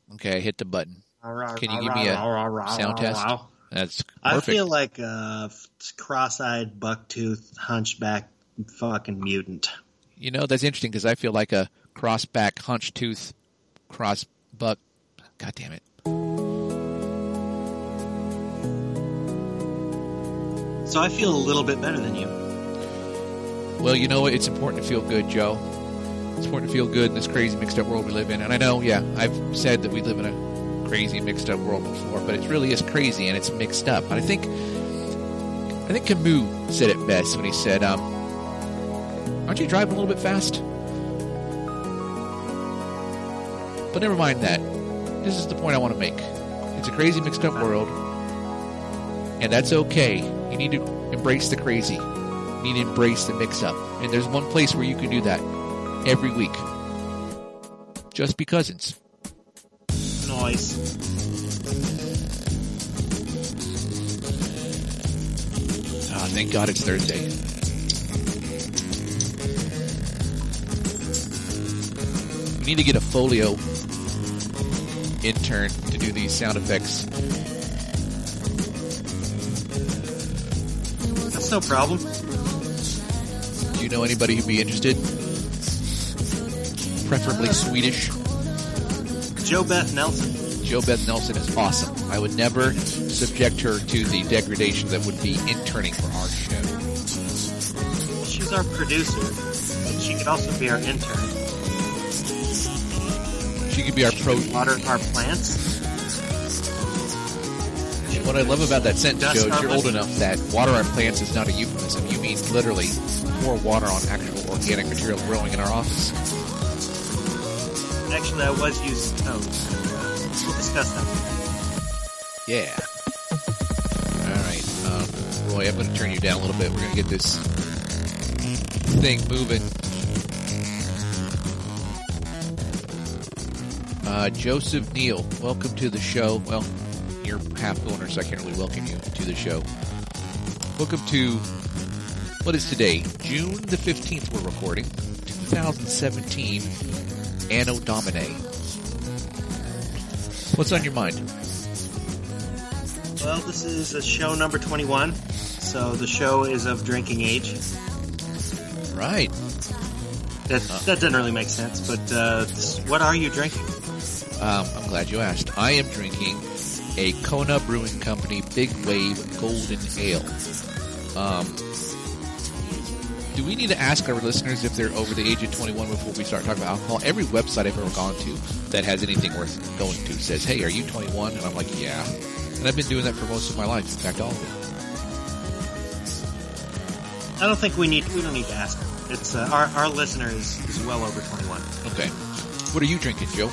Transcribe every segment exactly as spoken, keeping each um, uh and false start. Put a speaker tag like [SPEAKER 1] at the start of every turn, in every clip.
[SPEAKER 1] Okay, I hit the button. Can you give me a sound test? That's perfect.
[SPEAKER 2] I feel like a cross-eyed, buck-toothed, hunchback fucking mutant.
[SPEAKER 1] You know, that's interesting because I feel like a cross-back, hunch-tooth, cross-buck. God damn it.
[SPEAKER 2] So I feel a little bit better than you.
[SPEAKER 1] Well, you know what? It's important to feel good, Joe. It's important to feel good in this crazy, mixed-up world we live in. And I know, yeah, I've said that we live in a crazy, mixed-up world before, but it really is crazy and it's mixed up. And I think, I think Camus said it best when he said, um, "Aren't you driving a little bit fast?" But never mind that. This is the point I want to make. It's a crazy, mixed-up world, and that's okay. You need to embrace the crazy. You need to embrace the mix-up. And there's one place where you can do that every week. Just Be Cousins.
[SPEAKER 2] Nice.
[SPEAKER 1] Oh, thank God it's Thursday. We need to get a Folio intern to do these sound effects.
[SPEAKER 2] That's no problem.
[SPEAKER 1] Do you know anybody who'd be interested? Preferably Swedish.
[SPEAKER 2] Jo Beth Nelson.
[SPEAKER 1] Jo Beth Nelson is awesome. I would never subject her to the degradation that would be interning for our show.
[SPEAKER 2] She's our producer, but she could also be our intern.
[SPEAKER 1] She could be our
[SPEAKER 2] she
[SPEAKER 1] pro.
[SPEAKER 2] Could water our plants.
[SPEAKER 1] What I love about that sentence,
[SPEAKER 2] Dust
[SPEAKER 1] Joe, is you're
[SPEAKER 2] harvest.
[SPEAKER 1] old enough that water our plants is not a euphemism. You mean literally pour water on actual organic material growing in our office.
[SPEAKER 2] Actually, I was using toes. We'll discuss that.
[SPEAKER 1] Yeah. All right. Um, Roy, I'm going to turn you down a little bit. We're going to get this thing moving. Uh, Joseph Neal, welcome to the show. Well, you're half owner, so I can't really welcome you to the show. Welcome to, what is today? June the fifteenth we're recording. twenty seventeen, Anno Domini. What's on your mind?
[SPEAKER 2] Well, this is a show number twenty-one, so the show is of drinking age.
[SPEAKER 1] Right.
[SPEAKER 2] That,
[SPEAKER 1] Uh.
[SPEAKER 2] that doesn't really make sense, but uh, this- what are you drinking?
[SPEAKER 1] Um, I'm glad you asked. I am drinking a Kona Brewing Company Big Wave Golden Ale. Um, do we need to ask our listeners if they're over the age of twenty-one before we start talking about alcohol? Every website I've ever gone to that has anything worth going to says, "Hey, are you twenty-one?" And I'm like, "Yeah." And I've been doing that for most of my life. In fact, all of it.
[SPEAKER 2] I don't think we need we don't need to ask them. It's uh, our our listener is, is well over twenty-one.
[SPEAKER 1] Okay. What are you drinking, Joe?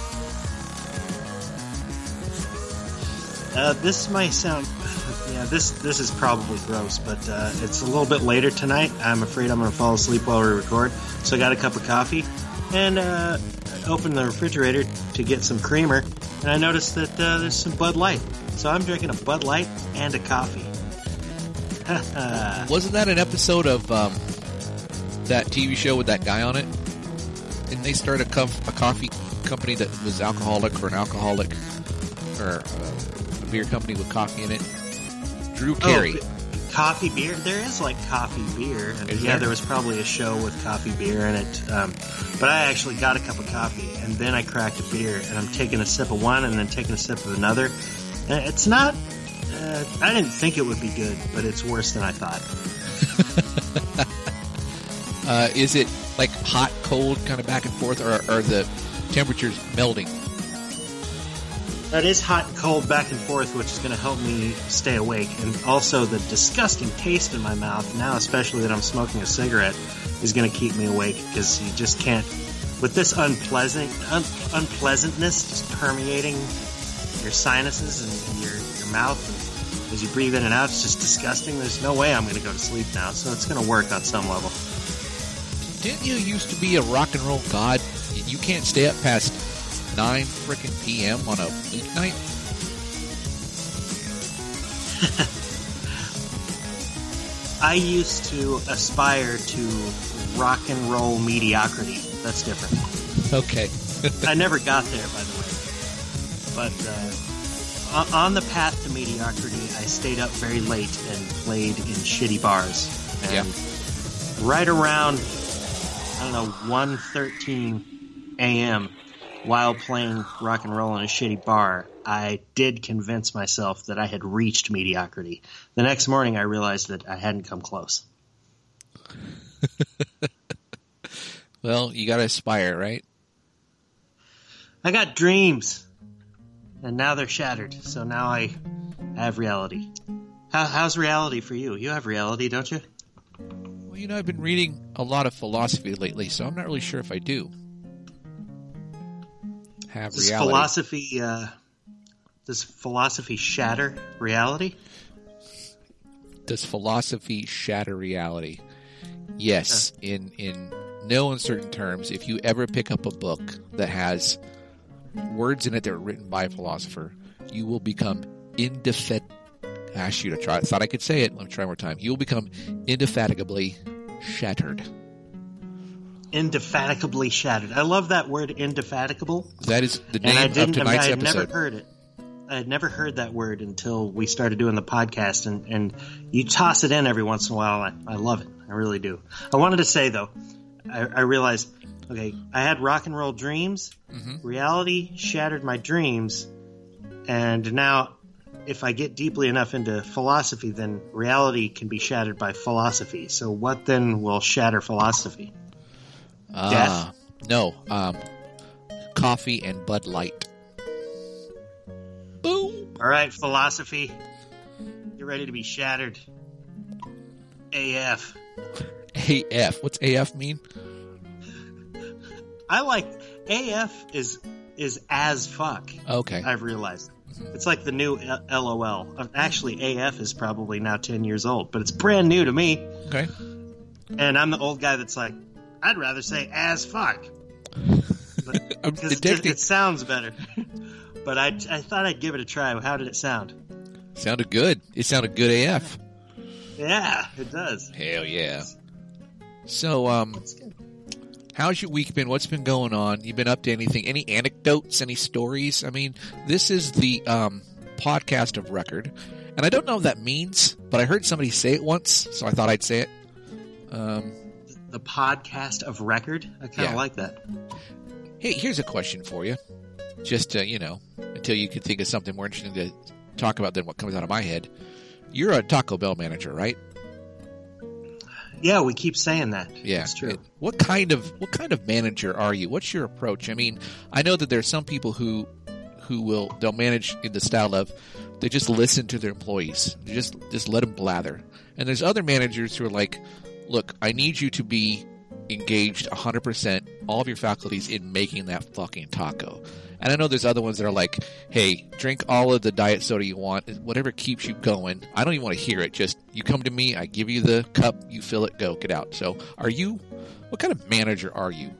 [SPEAKER 2] Uh, this might sound, yeah, this this is probably gross, but uh, it's a little bit later tonight. I'm afraid I'm going to fall asleep while we record, so I got a cup of coffee and uh, I opened the refrigerator to get some creamer, and I noticed that uh, there's some Bud Light, so I'm drinking a Bud Light and a coffee.
[SPEAKER 1] Wasn't that an episode of um, that T V show with that guy on it? Didn't they start a, co- a coffee company that was alcoholic or an alcoholic or uh, a beer company with coffee in it? Drew Carey.
[SPEAKER 2] Oh, coffee beer? There is like coffee beer. And
[SPEAKER 1] Is
[SPEAKER 2] yeah,
[SPEAKER 1] there?
[SPEAKER 2] there was probably a show with coffee beer in it. Um, but I actually got a cup of coffee and then I cracked a beer and I'm taking a sip of one and then taking a sip of another. And it's not, uh, I didn't think it would be good, but it's worse than I thought.
[SPEAKER 1] Uh, is it like hot, cold, kind of back and forth, or are the temperatures melding?
[SPEAKER 2] That is hot and cold back and forth, which is going to help me stay awake. And also the disgusting taste in my mouth, now especially that I'm smoking a cigarette, is going to keep me awake because you just can't, with this unpleasant un, unpleasantness just permeating your sinuses and, and your, your mouth, and as you breathe in and out, it's just disgusting. There's no way I'm going to go to sleep now, so it's going to work on some level.
[SPEAKER 1] Didn't you used to be a rock and roll god? You can't stay up past nine frickin' p.m. on a weeknight?
[SPEAKER 2] I used to aspire to rock and roll mediocrity. That's different.
[SPEAKER 1] Okay.
[SPEAKER 2] I never got there, by the way. But uh, on- on the path to mediocrity, I stayed up very late and played in shitty bars. And
[SPEAKER 1] Yeah.
[SPEAKER 2] right around, I don't know, one thirteen a.m., while playing rock and roll in a shitty bar, I did convince myself that I had reached mediocrity. The next morning, I realized that I hadn't come close.
[SPEAKER 1] Well, you got to aspire, right?
[SPEAKER 2] I got dreams, and now they're shattered. So now I have reality. How, how's reality for you? You have reality, don't you?
[SPEAKER 1] Well, you know, I've been reading a lot of philosophy lately, so I'm not really sure if I do have
[SPEAKER 2] Does
[SPEAKER 1] reality.
[SPEAKER 2] philosophy, uh, does philosophy shatter reality?
[SPEAKER 1] Does philosophy shatter reality? Yes, in in no uncertain terms. If you ever pick up a book that has words in it that are written by a philosopher, you will become indefatigable. Ask you to try. I thought I could say it. Let me try one more time. You will become indefatigably shattered.
[SPEAKER 2] Indefatigably shattered. I love that word, indefatigable.
[SPEAKER 1] That is the
[SPEAKER 2] And
[SPEAKER 1] name
[SPEAKER 2] I
[SPEAKER 1] of
[SPEAKER 2] didn't. I, mean,
[SPEAKER 1] tonight's
[SPEAKER 2] I had
[SPEAKER 1] episode.
[SPEAKER 2] never heard it. I had never heard that word until we started doing the podcast, and, and you toss it in every once in a while. I, I love it. I really do. I wanted to say though, I, I realized, okay, I had rock and roll dreams.
[SPEAKER 1] Mm-hmm.
[SPEAKER 2] Reality shattered my dreams, and now, if I get deeply enough into philosophy, then reality can be shattered by philosophy. So, what then will shatter philosophy?
[SPEAKER 1] Ah,
[SPEAKER 2] Death?
[SPEAKER 1] no. Um, coffee and Bud Light. Boom.
[SPEAKER 2] All right, philosophy, you're ready to be shattered. A F.
[SPEAKER 1] A F. What's A F mean?
[SPEAKER 2] I like A F is is as fuck.
[SPEAKER 1] Okay.
[SPEAKER 2] I've realized it's like the new L O L. Actually, A F is probably now ten years old, but it's brand new to me.
[SPEAKER 1] Okay.
[SPEAKER 2] And I'm the old guy that's like, I'd rather say as fuck. But,
[SPEAKER 1] I'm
[SPEAKER 2] because it,
[SPEAKER 1] detecting.
[SPEAKER 2] it sounds better. But I, I thought I'd give it a try. How did it sound?
[SPEAKER 1] Sounded good. It sounded good A F.
[SPEAKER 2] Yeah, it does.
[SPEAKER 1] Hell yeah. So, um, how's your week been? What's been going on? You been up to anything? Any anecdotes? Any stories? I mean, this is the um, podcast of record. And I don't know what that means, but I heard somebody say it once, so I thought I'd say it. Um,
[SPEAKER 2] The podcast of record? I kind of
[SPEAKER 1] Yeah.
[SPEAKER 2] like that.
[SPEAKER 1] hey, here's a question for you. Just to, you know, until you can think of something more interesting to talk about than what comes out of my head. You're a Taco Bell manager, right?
[SPEAKER 2] Yeah, we keep saying that.
[SPEAKER 1] Yeah,
[SPEAKER 2] It's true.
[SPEAKER 1] What kind of what kind of manager are you? What's your approach? I mean, I know that there's some people who who will they'll manage in the style of they just listen to their employees, they just just let them blather. And there's other managers who are like, look, I need you to be engaged one hundred percent, all of your faculties in making that fucking taco. And I know there's other ones that are like, hey, drink all of the diet soda you want, whatever keeps you going. I don't even want to hear it. Just, you come to me, I give you the cup, you fill it, go, get out. So, are you, what kind of manager are you?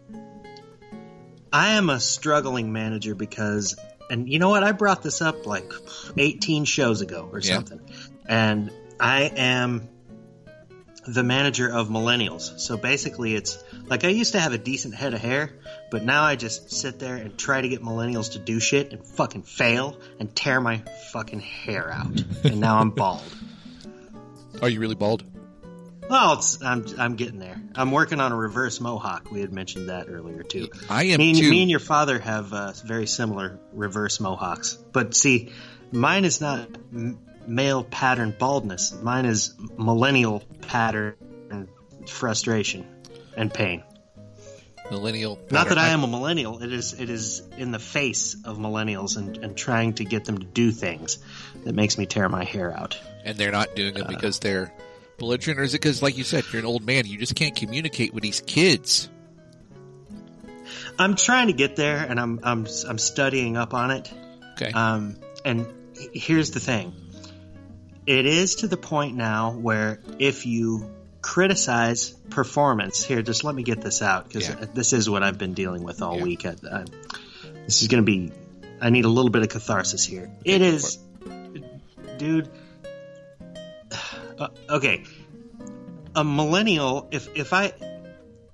[SPEAKER 2] I am a struggling manager because, and you know what? I brought this up like eighteen shows ago or
[SPEAKER 1] Yeah.
[SPEAKER 2] something. And I am the manager of millennials. So basically it's like I used to have a decent head of hair, but now I just sit there and try to get millennials to do shit and fucking fail and tear my fucking hair out. And now I'm bald.
[SPEAKER 1] Are you really bald?
[SPEAKER 2] Well, it's, I'm I'm getting there. I'm working on a reverse mohawk. We had mentioned that earlier too.
[SPEAKER 1] I am
[SPEAKER 2] me, and-
[SPEAKER 1] too.
[SPEAKER 2] me and your father have uh, very similar reverse mohawks, but see, mine is not m- male pattern baldness. Mine is millennial pattern frustration and pain.
[SPEAKER 1] Millennial.
[SPEAKER 2] Not that
[SPEAKER 1] pattern.
[SPEAKER 2] I am a millennial. It is it is in the face of millennials and, and trying to get them to do things that makes me tear my hair out.
[SPEAKER 1] And they're not doing it because they're belligerent, or is it because, like you said, you're an old man, you just can't communicate with these kids?
[SPEAKER 2] I'm trying to get there, and I'm I'm I'm studying up on it.
[SPEAKER 1] Okay.
[SPEAKER 2] Um, and here's the thing. It is to the point now where if you criticize performance, here, just let me get this out, because
[SPEAKER 1] Yeah.
[SPEAKER 2] this is what I've been dealing with all
[SPEAKER 1] Yeah.
[SPEAKER 2] week. I, I, this is going to be, I need a little bit of catharsis here. It is, dude, uh, okay, a millennial, if, if I,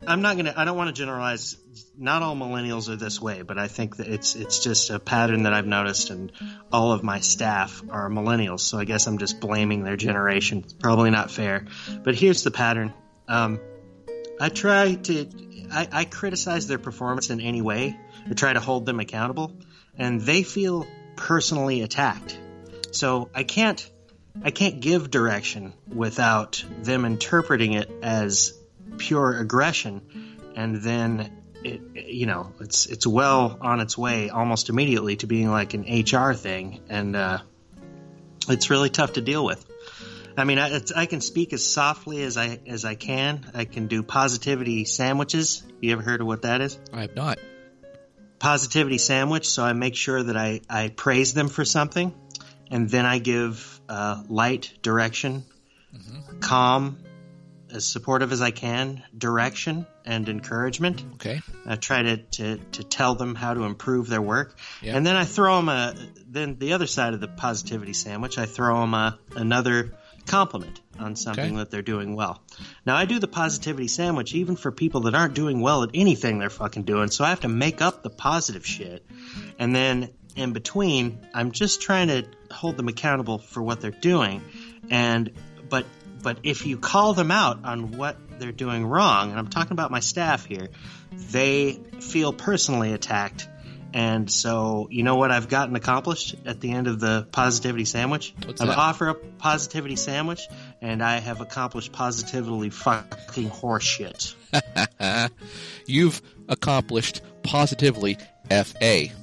[SPEAKER 2] I'm not gonna. I don't want to generalize. Not all millennials are this way, but I think that it's it's just a pattern that I've noticed, and all of my staff are millennials. So I guess I'm just blaming their generation. It's probably not fair, but here's the pattern. Um, I try to. I, I criticize their performance in any way. I try to hold them accountable, and they feel personally attacked. So I can't. I can't give direction without them interpreting it as pure aggression, and then it, you know, it's it's well on its way almost immediately to being like an H R thing, and uh, it's really tough to deal with. I mean, I, it's, I can speak as softly as I as I can. I can do positivity sandwiches. You ever heard of what that is?
[SPEAKER 1] I have not.
[SPEAKER 2] Positivity sandwich. So I make sure that I I praise them for something, and then I give uh, light direction, mm-hmm. calm, as supportive as I can, direction and encouragement.
[SPEAKER 1] Okay.
[SPEAKER 2] I try to, to, to tell them how to improve their work.
[SPEAKER 1] Yeah.
[SPEAKER 2] And then I throw them a, then the other side of the positivity sandwich, I throw them a, another compliment on something
[SPEAKER 1] okay.
[SPEAKER 2] that they're doing well. Now, I do the positivity sandwich even for people that aren't doing well at anything they're fucking doing. So I have to make up the positive shit. And then in between, I'm just trying to hold them accountable for what they're doing. And, but, But if you call them out on what they're doing wrong, and I'm talking about my staff here, they feel personally attacked. And so, you know what I've gotten accomplished at the end of the positivity sandwich?
[SPEAKER 1] What's
[SPEAKER 2] I've
[SPEAKER 1] that?
[SPEAKER 2] offered a positivity sandwich, and I have accomplished positively fucking horseshit.
[SPEAKER 1] You've accomplished positively F A.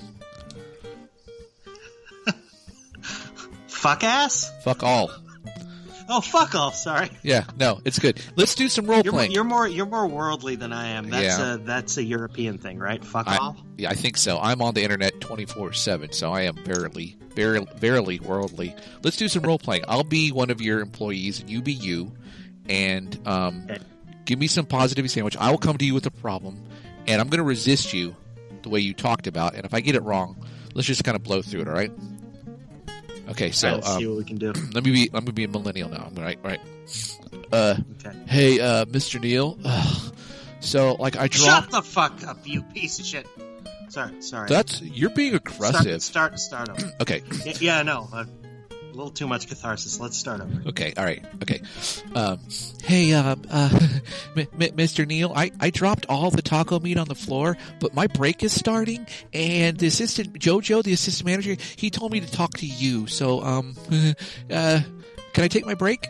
[SPEAKER 2] Fuck ass?
[SPEAKER 1] Fuck all.
[SPEAKER 2] Oh, fuck off! Sorry.
[SPEAKER 1] Yeah, no, it's good. Let's do some role
[SPEAKER 2] You're,
[SPEAKER 1] playing.
[SPEAKER 2] you're more you're more worldly than I am. That's
[SPEAKER 1] Yeah.
[SPEAKER 2] a that's a European thing, right? Fuck
[SPEAKER 1] I,
[SPEAKER 2] off.
[SPEAKER 1] yeah, I think so. I'm on the internet twenty-four seven, so I am barely, barely, barely worldly. Let's do some role playing. I'll be one of your employees, and you be you, and um,
[SPEAKER 2] Okay.
[SPEAKER 1] give me some positivity sandwich. I will come to you with a problem, and I'm going to resist you the way you talked about. And if I get it wrong, let's just kind of blow through it. All right? Okay, so
[SPEAKER 2] Let's see
[SPEAKER 1] um,
[SPEAKER 2] what we can do.
[SPEAKER 1] let me be. Let me be a millennial now. I'm right. Right. Uh,
[SPEAKER 2] Okay.
[SPEAKER 1] hey, uh, Mister Neal. Ugh. So, like, I dropped.
[SPEAKER 2] Shut the fuck up, you piece of shit. Sorry, sorry.
[SPEAKER 1] That's you're being aggressive.
[SPEAKER 2] Start, start, start over.
[SPEAKER 1] Okay.
[SPEAKER 2] yeah, yeah, I know. Uh, a little too much catharsis. Let's start over.
[SPEAKER 1] Okay. All right. Okay. Um, hey, uh, uh, M- M- Mister Neal, I, I dropped all the taco meat on the floor, but my break is starting, and the assistant Jojo, the assistant manager, he told me to talk to you. So, um, uh, can I take my break?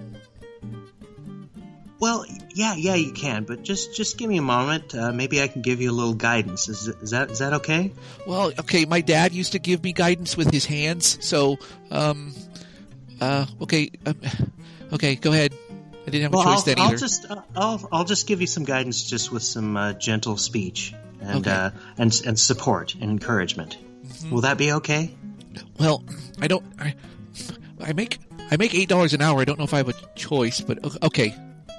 [SPEAKER 2] Well, yeah, yeah, you can, but just just give me a moment. Uh, maybe I can give you a little guidance. Is, is that is that okay?
[SPEAKER 1] Well, okay. My dad used to give me guidance with his hands, so, um, uh, okay, um, okay, go ahead. I didn't have a
[SPEAKER 2] Well,
[SPEAKER 1] choice
[SPEAKER 2] I'll,
[SPEAKER 1] then
[SPEAKER 2] I'll
[SPEAKER 1] either.
[SPEAKER 2] just uh, I'll I'll just give you some guidance, just with some uh, gentle speech and
[SPEAKER 1] Okay.
[SPEAKER 2] uh, and and support and encouragement.
[SPEAKER 1] Mm-hmm.
[SPEAKER 2] Will that be okay?
[SPEAKER 1] Well, I don't. I, I make I make eight dollars an hour. I don't know if I have a choice, but o- okay.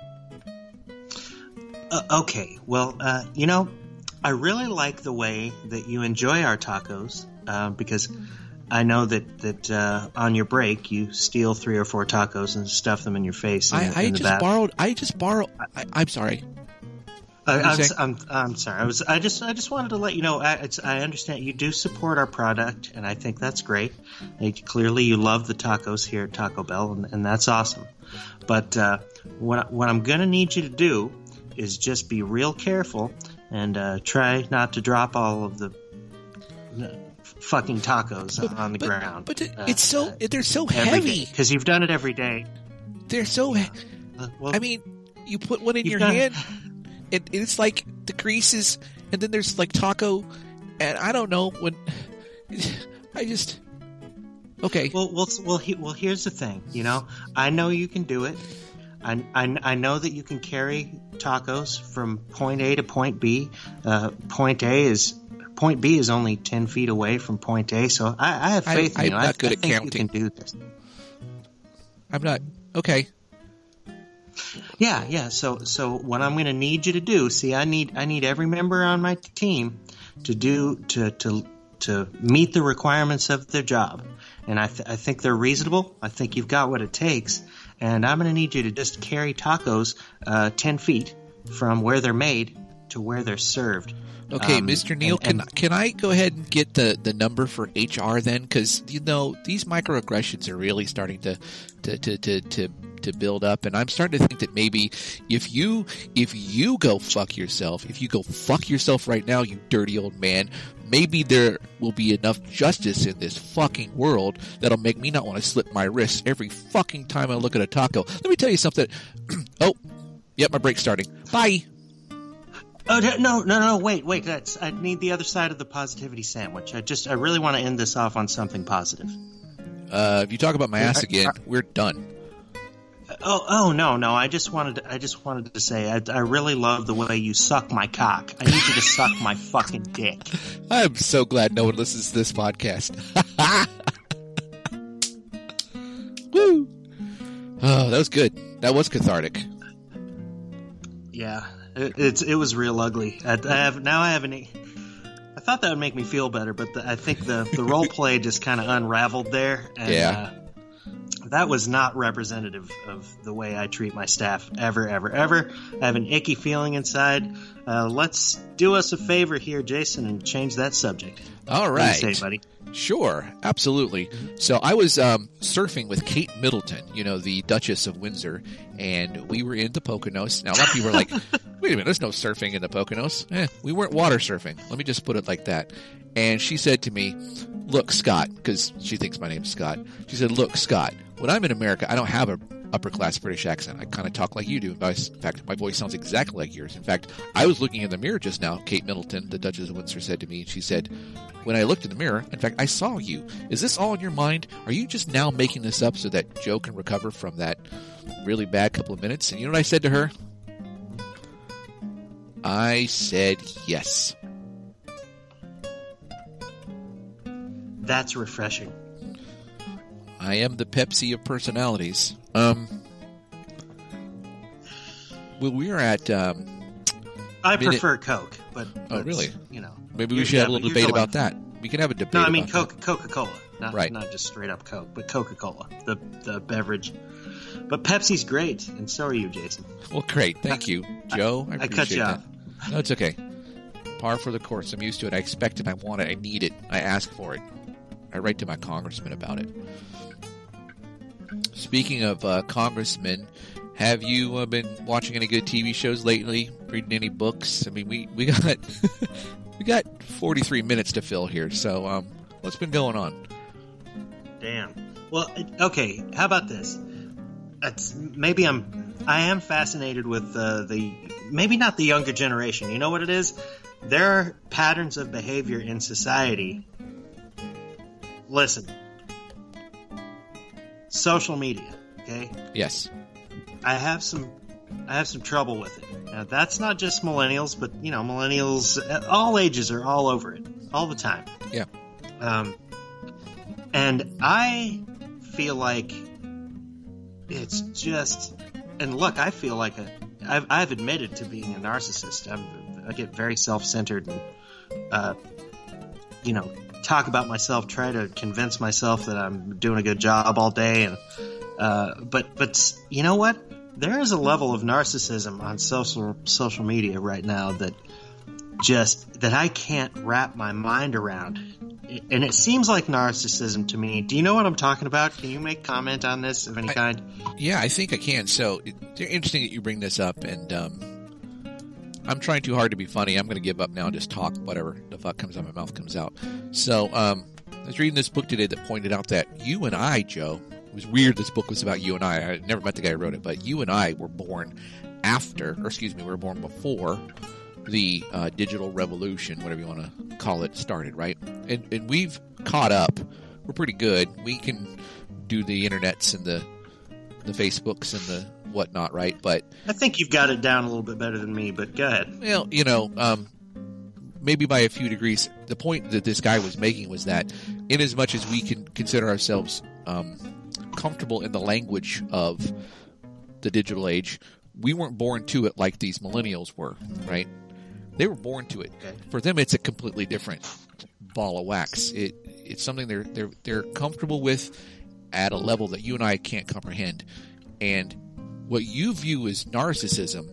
[SPEAKER 2] Uh, okay. Well, uh, you know, I really like the way that you enjoy our tacos uh, because I know that that uh, on your break you steal three or four tacos and stuff them in your face. In,
[SPEAKER 1] I,
[SPEAKER 2] the-
[SPEAKER 1] I
[SPEAKER 2] in the
[SPEAKER 1] just
[SPEAKER 2] bath.
[SPEAKER 1] borrowed. I just borrowed. I, I'm sorry.
[SPEAKER 2] I,
[SPEAKER 1] you
[SPEAKER 2] I'm,
[SPEAKER 1] saying?
[SPEAKER 2] I'm, I'm sorry. I was. I just. I just wanted to let you know. I, it's, I understand you do support our product, and I think that's great. And clearly, you love the tacos here at Taco Bell, and, and that's awesome. But uh, what what I'm going to need you to do is just be real careful and uh, try not to drop all of the uh, fucking tacos on the
[SPEAKER 1] but,
[SPEAKER 2] ground.
[SPEAKER 1] But it,
[SPEAKER 2] uh,
[SPEAKER 1] it's so.
[SPEAKER 2] uh,
[SPEAKER 1] They're so heavy.
[SPEAKER 2] because you've done it every day.
[SPEAKER 1] They're so. he-
[SPEAKER 2] Uh, well,
[SPEAKER 1] I mean, you put one in
[SPEAKER 2] You've
[SPEAKER 1] your
[SPEAKER 2] done-
[SPEAKER 1] hand, and it's like the greases, and then there's like taco, and I don't know when. I just. Okay.
[SPEAKER 2] Well, well, well, he, well. Here's the thing. You know, I know you can do it. I, I, I know that you can carry tacos from point A to point B. Uh, point A is point B is only ten feet away from point A. So I, I have
[SPEAKER 1] I-
[SPEAKER 2] faith in
[SPEAKER 1] I'm
[SPEAKER 2] you.
[SPEAKER 1] not
[SPEAKER 2] I,
[SPEAKER 1] good
[SPEAKER 2] I
[SPEAKER 1] at
[SPEAKER 2] think
[SPEAKER 1] counting.
[SPEAKER 2] You can do this.
[SPEAKER 1] I'm not. Okay.
[SPEAKER 2] Yeah, yeah. So, so what I'm going to need you to do? See, I need I need every member on my team to do to to to meet the requirements of their job, and I th- I think they're reasonable. I think you've got what it takes, and I'm going to need you to just carry tacos uh, ten feet from where they're made to where they're served.
[SPEAKER 1] Okay,
[SPEAKER 2] Um,
[SPEAKER 1] Mister Neal,
[SPEAKER 2] and- and-
[SPEAKER 1] can can I go ahead and get the, the number for H R then? Because, you know, these microaggressions are really starting to to, to, to, to to build up, and I'm starting to think that maybe if you if you go fuck yourself, if you go fuck yourself right now, you dirty old man, maybe there will be enough justice in this fucking world that'll make me not want to slip my wrists every fucking time I look at a taco. Let me tell you something. Oh, yep, my break's starting. Bye.
[SPEAKER 2] Oh no, no, no, no! Wait, wait. That's I need the other side of the positivity sandwich. I just, I really want to end this off on something positive.
[SPEAKER 1] Uh, if you talk about my ass again, we're done.
[SPEAKER 2] Oh, oh no, no! I just wanted, to, I just wanted to say, I, I really love the way you suck my cock. I need you to suck my fucking dick.
[SPEAKER 1] I'm so glad no one listens to this podcast. Woo! Oh, that was good. That was cathartic.
[SPEAKER 2] Yeah, it, it's it was real ugly. I, I have now. I have an. I thought that would make me feel better, but the, I think the the role play just kind of unraveled there. And,
[SPEAKER 1] Yeah.
[SPEAKER 2] Uh, that was not representative of the way I treat my staff ever, ever, ever. I have an icky feeling inside. Uh, let's do us a favor here, Jason, and change that subject.
[SPEAKER 1] All
[SPEAKER 2] What do
[SPEAKER 1] right.
[SPEAKER 2] you say, buddy?
[SPEAKER 1] Sure, absolutely. So I was um, surfing with Kate Middleton, you know, the Duchess of Windsor, and we were in the Poconos. Now, a lot of people are like, wait a minute, there's no surfing in the Poconos. Eh, we weren't water surfing. Let me just put it like that. And she said to me, look, Scott, because she thinks my name's Scott. She said, look, Scott, when I'm in America, I don't have a upper-class British accent. I kind of talk like you do. In fact, my voice sounds exactly like yours. In fact, I was looking in the mirror just now. Kate Middleton, the Duchess of Windsor, said to me, she said, when I looked in the mirror, in fact, I saw you. Is this all in your mind? Are you just now making this up so that Joe can recover from that really bad couple of minutes? And you know what I said to her? I said yes.
[SPEAKER 2] That's refreshing.
[SPEAKER 1] I am the Pepsi of personalities. Um, well, we are at. Um,
[SPEAKER 2] I
[SPEAKER 1] Minute-
[SPEAKER 2] prefer Coke, but,
[SPEAKER 1] Oh,
[SPEAKER 2] but,
[SPEAKER 1] really?
[SPEAKER 2] You know,
[SPEAKER 1] maybe we
[SPEAKER 2] you're-
[SPEAKER 1] should have a
[SPEAKER 2] yeah,
[SPEAKER 1] little
[SPEAKER 2] but
[SPEAKER 1] debate
[SPEAKER 2] you're
[SPEAKER 1] about that. We can have a debate.
[SPEAKER 2] No, I mean
[SPEAKER 1] about
[SPEAKER 2] Coca Coca Cola, not
[SPEAKER 1] Right.
[SPEAKER 2] not just straight up Coke, but Coca Cola, the the beverage. But Pepsi's great, and so are you, Jason.
[SPEAKER 1] that. Well, great. Thank you, Joe. I,
[SPEAKER 2] I cut
[SPEAKER 1] appreciate
[SPEAKER 2] you
[SPEAKER 1] that.
[SPEAKER 2] off.
[SPEAKER 1] No, it's okay. Par for the course. I'm used to it. I expect it. I want it. I need it. I ask for it. I write to my congressman about it. Speaking of uh, congressmen, have you uh, been watching any good T V shows lately? Reading any books? I mean, we, we got we got forty-three minutes to fill here. So, um, what's been going on?
[SPEAKER 2] Damn. Well, okay. How about this? It's, maybe I'm. I am fascinated with uh, the maybe not the younger generation. You know what it is? There are patterns of behavior in society. Listen, social media. Okay,
[SPEAKER 1] Yes.
[SPEAKER 2] I have some. I have some trouble with it. Now, that's not just millennials, but you know, millennials, uh, all ages are all over it, all the time.
[SPEAKER 1] Yeah.
[SPEAKER 2] Um, and I feel like it's just, and look, I feel like a, I've, I've admitted to being a narcissist. I'm, I get very self-centered and, uh, you know, talk about myself, try to convince myself that I'm doing a good job all day. And, uh, but, but you know what? There is a level of narcissism on social, social media right now that just, that I can't wrap my mind around. And it seems like narcissism to me. Do you know what I'm talking about? Can you make comment on this of any
[SPEAKER 1] I-
[SPEAKER 2] kind?
[SPEAKER 1] Yeah, I think I can. So it's interesting that you bring this up, and um, I'm trying too hard to be funny. I'm going to give up now and just talk. Whatever the fuck comes out of my mouth comes out. So um, I was reading this book today that pointed out that you and I, Joe, it was weird this book was about you and I. I never met the guy who wrote it, but you and I were born after, or excuse me, we were born before the uh, digital revolution, whatever you want to call it, started, right? And, and we've caught up. We're pretty good. We can do the internets and the the Facebooks and the whatnot, right? But,
[SPEAKER 2] I think you've got it down a little bit better than me, but go ahead.
[SPEAKER 1] well, you know, um, maybe by a few degrees. The point that this guy was making was that in as much as we can consider ourselves um, comfortable in the language of the digital age, we weren't born to it like these millennials were, right? They were born to it.
[SPEAKER 2] Okay.
[SPEAKER 1] For them, it's a completely different ball of wax. It it's something they're they're they're comfortable with at a level that you and I can't comprehend. And what you view as narcissism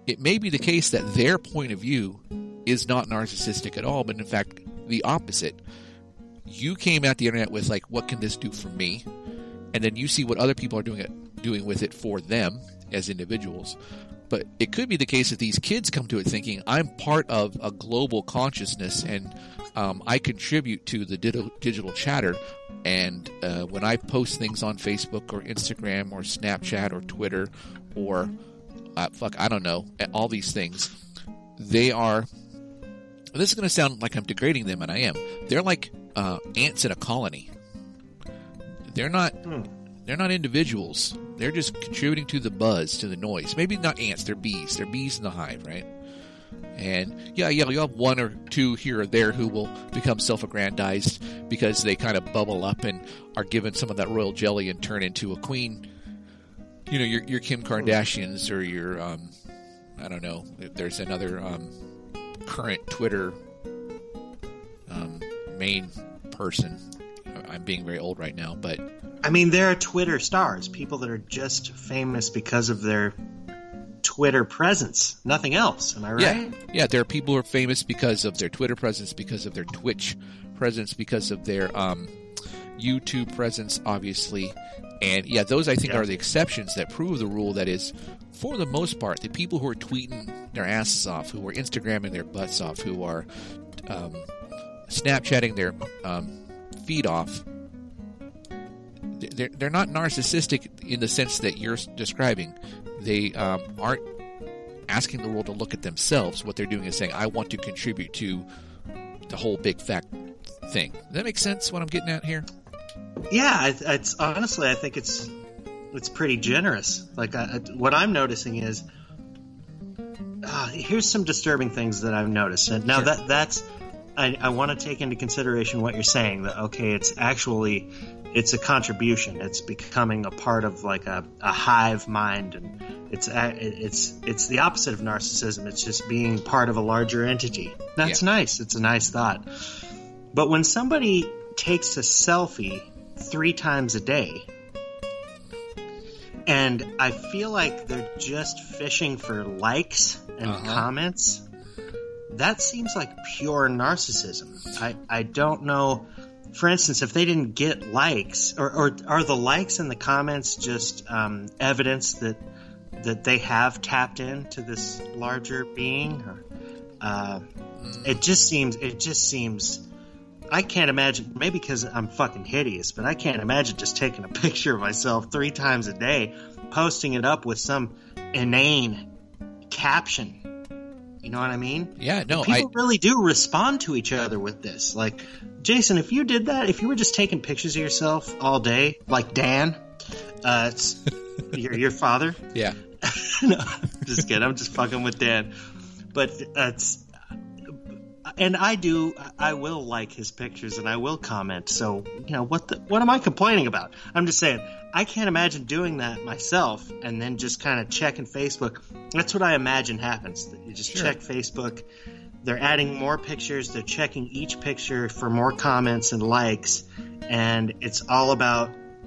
[SPEAKER 1] it may be the case that their point of view is not narcissistic at all, but in fact, the opposite. You came at the internet with, like, what can this do for me? And then you see what other people are doing it, doing with it for them as individuals. But it could be the case that these kids come to it thinking, I'm part of a global consciousness, and um, I contribute to the digital, digital chatter. And uh, when I post things on Facebook or Instagram or Snapchat or Twitter or, uh, fuck, I don't know, all these things, they are, this is going to sound like I'm degrading them, and I am. They're like uh, ants in a colony. They're not, hmm. they're not individuals. They're just contributing to the buzz, to the noise. Maybe not ants, they're bees. They're bees in the hive, right? And yeah, yeah, you have one or two here or there who will become self-aggrandized because they kind of bubble up and are given some of that royal jelly and turn into a queen. You know, your your Kim Kardashians or your, um, I don't know, if there's another um, current Twitter um, main person. I'm being very old right now, but...
[SPEAKER 2] I mean, there are Twitter stars, people that are just famous because of their Twitter presence, nothing else. Am I right?
[SPEAKER 1] Yeah, yeah. There are people who are famous because of their Twitter presence, because of their Twitch presence, because of their um, YouTube presence, obviously. And yeah, those I think yeah. are the exceptions that prove the rule. That is, for the most part, the people who are tweeting their asses off, who are Instagramming their butts off, who are um, Snapchatting their um, feed off, they're, they're not narcissistic in the sense that you're describing. They um, aren't asking the world to look at themselves. What they're doing is saying, I want to contribute to the whole big fat thing. Does that make sense, what I'm getting at here?
[SPEAKER 2] Yeah, it's honestly, I think it's it's pretty generous. Like, I, what I'm noticing is, uh, here's some disturbing things that I've noticed. And now, sure. that that's, I, I want to take into consideration what you're saying, that, okay, it's actually... it's a contribution. It's becoming a part of like a, a hive mind, and it's it's it's the opposite of narcissism. It's just being part of a larger entity. That's yeah. nice. It's a nice thought. But when somebody takes a selfie three times a day, and I feel like they're just fishing for likes and uh-huh. comments, that seems like pure narcissism. I, I don't know... For instance, if they didn't get likes, or, or are the likes and the comments just um, evidence that that they have tapped into this larger being? Or, uh, it just seems. It just seems. I can't imagine. Maybe because I'm fucking hideous, but I can't imagine just taking a picture of myself three times a day, posting it up with some inane caption. You know what I mean?
[SPEAKER 1] Yeah, no.
[SPEAKER 2] People
[SPEAKER 1] I...
[SPEAKER 2] really do respond to each other with this. Like, Jason, if you did that, if you were just taking pictures of yourself all day, like Dan, uh, it's your, your father.
[SPEAKER 1] Yeah.
[SPEAKER 2] No, just kidding. I'm just fucking with Dan. But uh, it's, and I do, I will like his pictures and I will comment. So, you know, what the, what am I complaining about? I'm just saying, I can't imagine doing that myself and then just kind of checking Facebook. That's what I imagine happens. You just sure. check Facebook. They're adding more pictures. They're checking each picture for more comments and likes. And it's all about,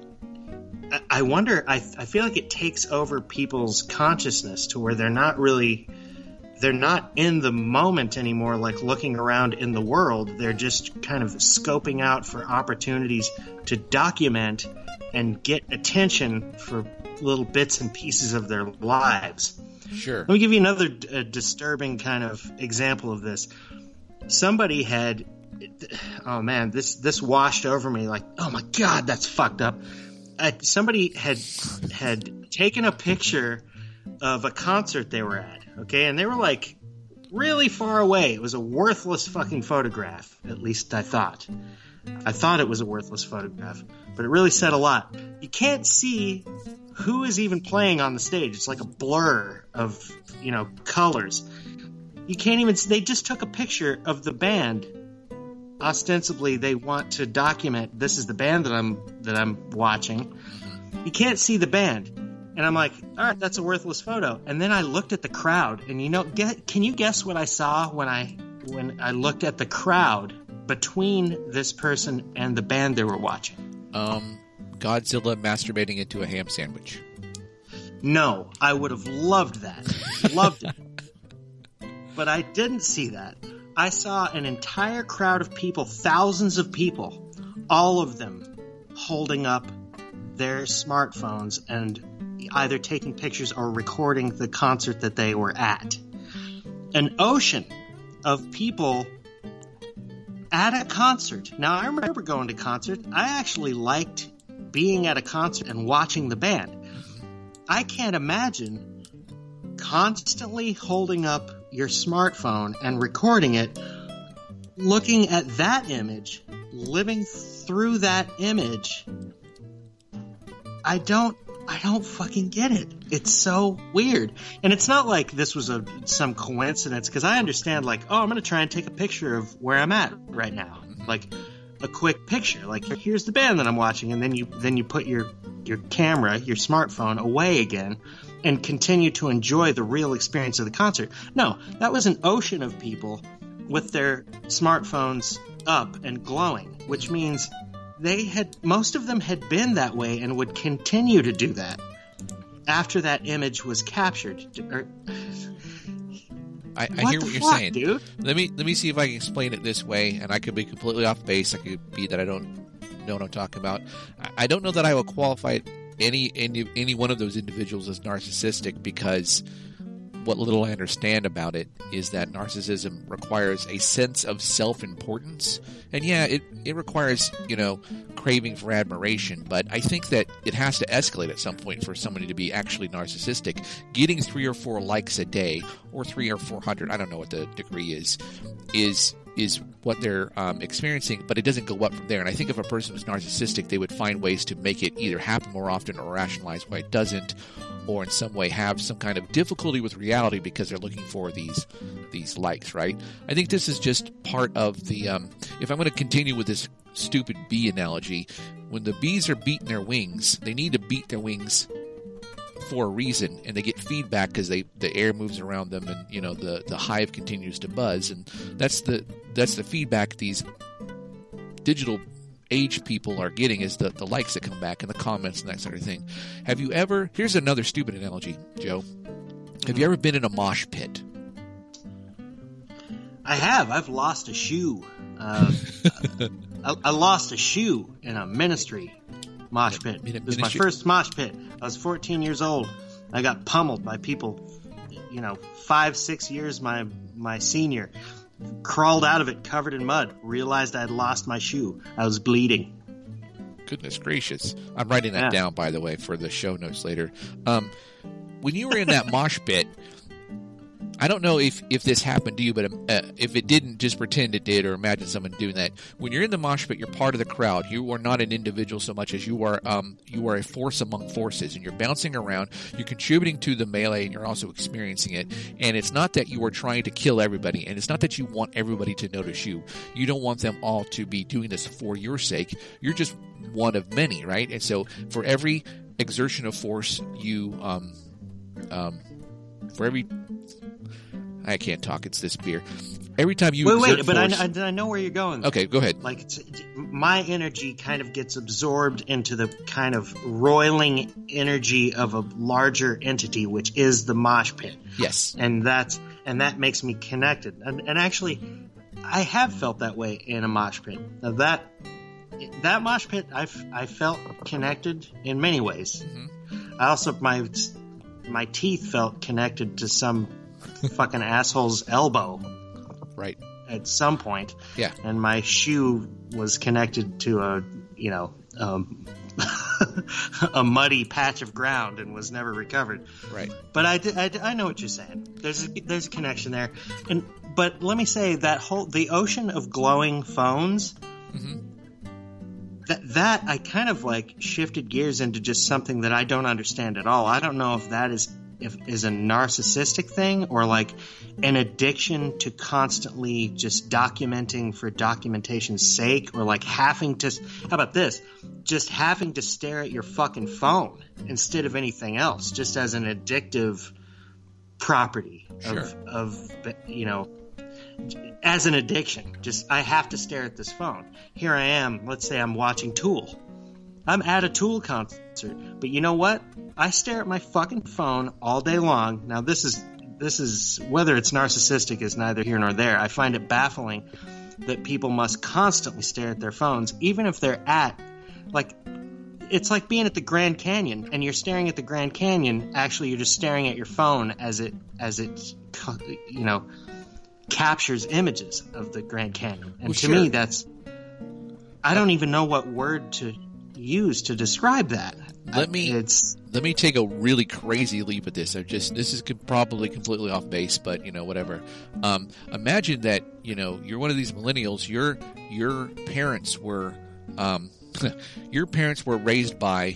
[SPEAKER 2] I wonder, I, I feel like it takes over people's consciousness to where they're not really, they're not in the moment anymore, like looking around in the world. They're just kind of scoping out for opportunities to document and get attention for little bits and pieces of their lives.
[SPEAKER 1] Sure.
[SPEAKER 2] Let me give you another uh, disturbing kind of example of this. Somebody had, oh man, this this washed over me like, oh my God, that's fucked up. Uh, somebody had had taken a picture of a concert they were at, okay, and they were like really far away. It was a worthless fucking photograph, at least I thought. I thought it was a worthless photograph, but it really said a lot. You can't see who is even playing on the stage. It's like a blur of, you know, colors. You can't even, they just took a picture of the band. Ostensibly, they want to document, this is the band that I'm, that I'm watching. You can't see the band. And I'm like, all right, that's a worthless photo. And then I looked at the crowd, and you know, get, can you guess what I saw when I, when I looked at the crowd between this person and the band they were watching?
[SPEAKER 1] Um, Godzilla masturbating into a ham sandwich.
[SPEAKER 2] No, I would have loved that. Loved it. but I didn't see that. I saw an entire crowd of people, thousands of people, all of them holding up their smartphones and either taking pictures or recording the concert that they were at. An ocean of people at a concert. Now, I remember going to concert. I actually liked being at a concert and watching the band. I can't imagine constantly holding up your smartphone and recording it, looking at that image, living through that image. I don't I don't fucking get it. It's so weird. And it's not like this was a some coincidence, because I understand, like, oh, I'm going to try and take a picture of where I'm at right now. Like a quick picture. Like, here's the band that I'm watching, and then you then you put your your camera, your smartphone away again and continue to enjoy the real experience of the concert. No, that was an ocean of people with their smartphones up and glowing, which means they had, most of them had been that way and would continue to do that after that image was captured. Or,
[SPEAKER 1] I, I
[SPEAKER 2] what
[SPEAKER 1] hear
[SPEAKER 2] the
[SPEAKER 1] what you're
[SPEAKER 2] fuck,
[SPEAKER 1] saying.
[SPEAKER 2] Dude?
[SPEAKER 1] Let me let me see if I can explain it this way, and I could be completely off base. I could be that I don't know what I'm talking about. I, I don't know that I will qualify any, any any one of those individuals as narcissistic, because what little I understand about it is that narcissism requires a sense of self-importance. And yeah, it, it requires, you know, craving for admiration, but I think that it has to escalate at some point for somebody to be actually narcissistic. Getting three or four likes a day, or three or four hundred, I don't know what the degree is, is is what they're um, experiencing, but it doesn't go up from there. And I think if a person was narcissistic, they would find ways to make it either happen more often or rationalize why it doesn't, or in some way have some kind of difficulty with reality because they're looking for these these likes, right? I think this is just part of the, um, if I'm going to continue with this stupid bee analogy, when the bees are beating their wings, they need to beat their wings for a reason, and they get feedback because they the air moves around them, and you know the, the hive continues to buzz, and that's the that's the feedback these digital age people are getting, is the, the likes that come back and the comments and that sort of thing. Have you ever, here's another stupid analogy, Joe. Have you ever been in a mosh pit?
[SPEAKER 2] I have. I've lost a shoe. Uh, I, I lost a shoe in a ministry mosh pit. It was my first mosh pit. I was fourteen years old. I got pummeled by people, you know, five, six years my my senior. Crawled out of it covered in mud. Realized I had lost my shoe. I was bleeding.
[SPEAKER 1] Goodness gracious. I'm writing that
[SPEAKER 2] yeah.
[SPEAKER 1] down, by the way, for the show notes later. Um, when you were in that mosh pit, I don't know if, if this happened to you, but uh, if it didn't, just pretend it did, or imagine someone doing that. When you're in the mosh pit, you're part of the crowd. You are not an individual so much as you are um, you are a force among forces, and you're bouncing around. You're contributing to the melee, and you're also experiencing it. And it's not that you are trying to kill everybody, and it's not that you want everybody to notice you. You don't want them all to be doing this for your sake. You're just one of many, right? And so for every exertion of force, you um, um, for every I can't talk. It's this beer. Every time you
[SPEAKER 2] wait,
[SPEAKER 1] exert
[SPEAKER 2] wait, but
[SPEAKER 1] force,
[SPEAKER 2] I, I, I know where you're going.
[SPEAKER 1] Okay, go ahead.
[SPEAKER 2] Like it's, my energy kind of gets absorbed into the kind of roiling energy of a larger entity, which is the mosh pit.
[SPEAKER 1] Yes,
[SPEAKER 2] and that's and that makes me connected. And, and actually, I have felt that way in a mosh pit. Now that that mosh pit, I I felt connected in many ways. Mm-hmm. I also my my teeth felt connected to some fucking asshole's elbow,
[SPEAKER 1] right,
[SPEAKER 2] at some point.
[SPEAKER 1] Yeah, and
[SPEAKER 2] my shoe was connected to a you know um, a muddy patch of ground and was never recovered.
[SPEAKER 1] Right,
[SPEAKER 2] but I, I, I know what you're saying. There's a, there's a connection there, and but let me say that whole the ocean of glowing phones. Mm-hmm. That that I kind of like shifted gears into just something that I don't understand at all. I don't know if that is if is a narcissistic thing or like an addiction to constantly just documenting for documentation's sake, or like having to how about this? Just having to stare at your fucking phone instead of anything else, just as an addictive property
[SPEAKER 1] sure.
[SPEAKER 2] of of you know as an addiction. Just I have to stare at this phone. Here I am, let's say I'm watching Tool. I'm at a Tool concert, but you know what? I stare at my fucking phone all day long. Now this is this is whether it's narcissistic is neither here nor there. I find it baffling that people must constantly stare at their phones, even if they're at, like, it's like being at the Grand Canyon and you're staring at the Grand Canyon. Actually, you're just staring at your phone as it, as it, you know, captures images of the Grand Canyon. And
[SPEAKER 1] well,
[SPEAKER 2] to
[SPEAKER 1] sure.
[SPEAKER 2] me, that's, I don't even know what word to use to describe that.
[SPEAKER 1] Let me
[SPEAKER 2] it's,
[SPEAKER 1] let me take a really crazy leap at this. I just this is probably completely off base, but you know whatever. Um, imagine that you know you're one of these millennials. Your your parents were um, your parents were raised by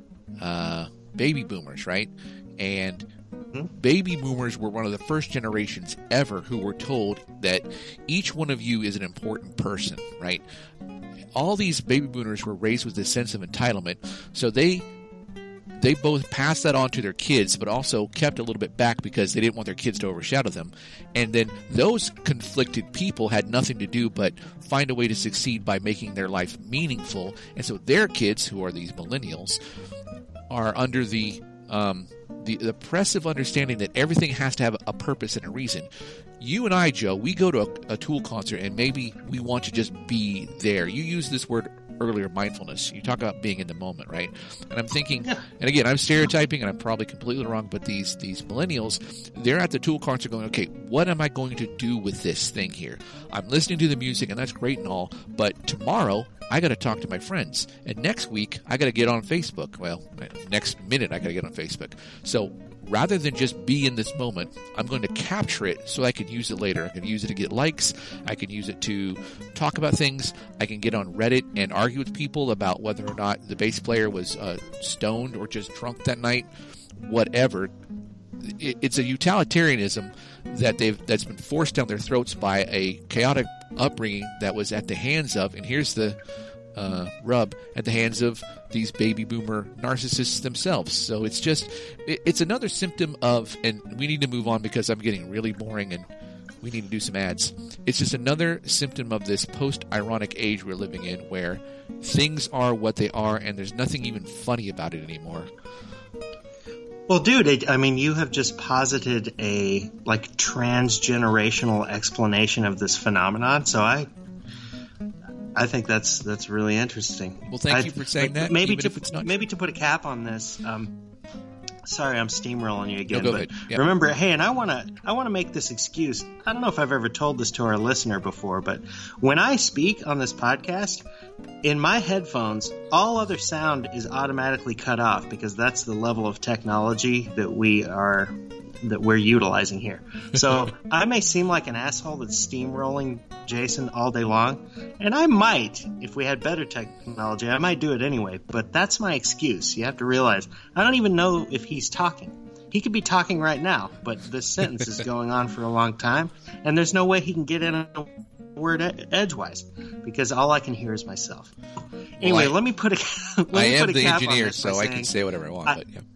[SPEAKER 1] uh, baby boomers, right? And
[SPEAKER 2] mm-hmm.
[SPEAKER 1] baby boomers were one of the first generations ever who were told that each one of you is an important person, right? All these baby boomers were raised with this sense of entitlement, so they they both passed that on to their kids, but also kept a little bit back because they didn't want their kids to overshadow them. And then those conflicted people had nothing to do but find a way to succeed by making their life meaningful. And so their kids, who are these millennials, are under the um, the, the oppressive understanding that everything has to have a purpose and a reason. You and I, Joe, we go to a, a Tool concert and maybe we want to just be there. You use this word earlier, mindfulness. You talk about being in the moment, right? And I'm thinking,
[SPEAKER 2] yeah.
[SPEAKER 1] and again, I'm stereotyping and I'm probably completely wrong, but these these millennials, they're at the Tool concert going, okay, what am I going to do with this thing here? I'm listening to the music and that's great and all, but tomorrow I got to talk to my friends. And next week I got to get on Facebook. Well, next minute I got to get on Facebook. So rather than just be in this moment, I'm going to capture it so I can use it later. I can use it to get likes. I can use it to talk about things. I can get on Reddit and argue with people about whether or not the bass player was uh, stoned or just drunk that night. Whatever. It, it's a utilitarianism that they've that's been forced down their throats by a chaotic upbringing that was at the hands of, and here's the Uh, rub, at the hands of these baby boomer narcissists themselves. So it's just, it, it's another symptom of, and we need to move on because I'm getting really boring and we need to do some ads. It's just another symptom of this post-ironic age we're living in where things are what they are and there's nothing even funny about it anymore.
[SPEAKER 2] Well, dude, I mean, you have just posited a, like, transgenerational explanation of this phenomenon, so I I think that's that's really interesting.
[SPEAKER 1] Well, thank
[SPEAKER 2] I,
[SPEAKER 1] you for saying that.
[SPEAKER 2] Maybe
[SPEAKER 1] even
[SPEAKER 2] to
[SPEAKER 1] if it's not
[SPEAKER 2] maybe to put a cap on this. Um, sorry, I'm steamrolling you again.
[SPEAKER 1] No, go
[SPEAKER 2] but
[SPEAKER 1] ahead. Yep.
[SPEAKER 2] Remember, hey, and I want to I want to make this excuse. I don't know if I've ever told this to our listener before, but when I speak on this podcast, in my headphones, all other sound is automatically cut off because that's the level of technology that we are that we're utilizing here. So I may seem like an asshole that's steamrolling Jason all day long, and I might, if we had better technology, I might do it anyway, but that's my excuse. You have to realize, I don't even know if he's talking. He could be talking right now, but this sentence is going on for a long time, and there's no way he can get in a word ed- edgewise, because all I can hear is myself. Anyway,
[SPEAKER 1] well, I,
[SPEAKER 2] let me put a let me
[SPEAKER 1] I am
[SPEAKER 2] put a
[SPEAKER 1] the
[SPEAKER 2] cap
[SPEAKER 1] engineer,
[SPEAKER 2] on this
[SPEAKER 1] so
[SPEAKER 2] by
[SPEAKER 1] I
[SPEAKER 2] saying,
[SPEAKER 1] can say whatever I want,
[SPEAKER 2] I,
[SPEAKER 1] but yeah.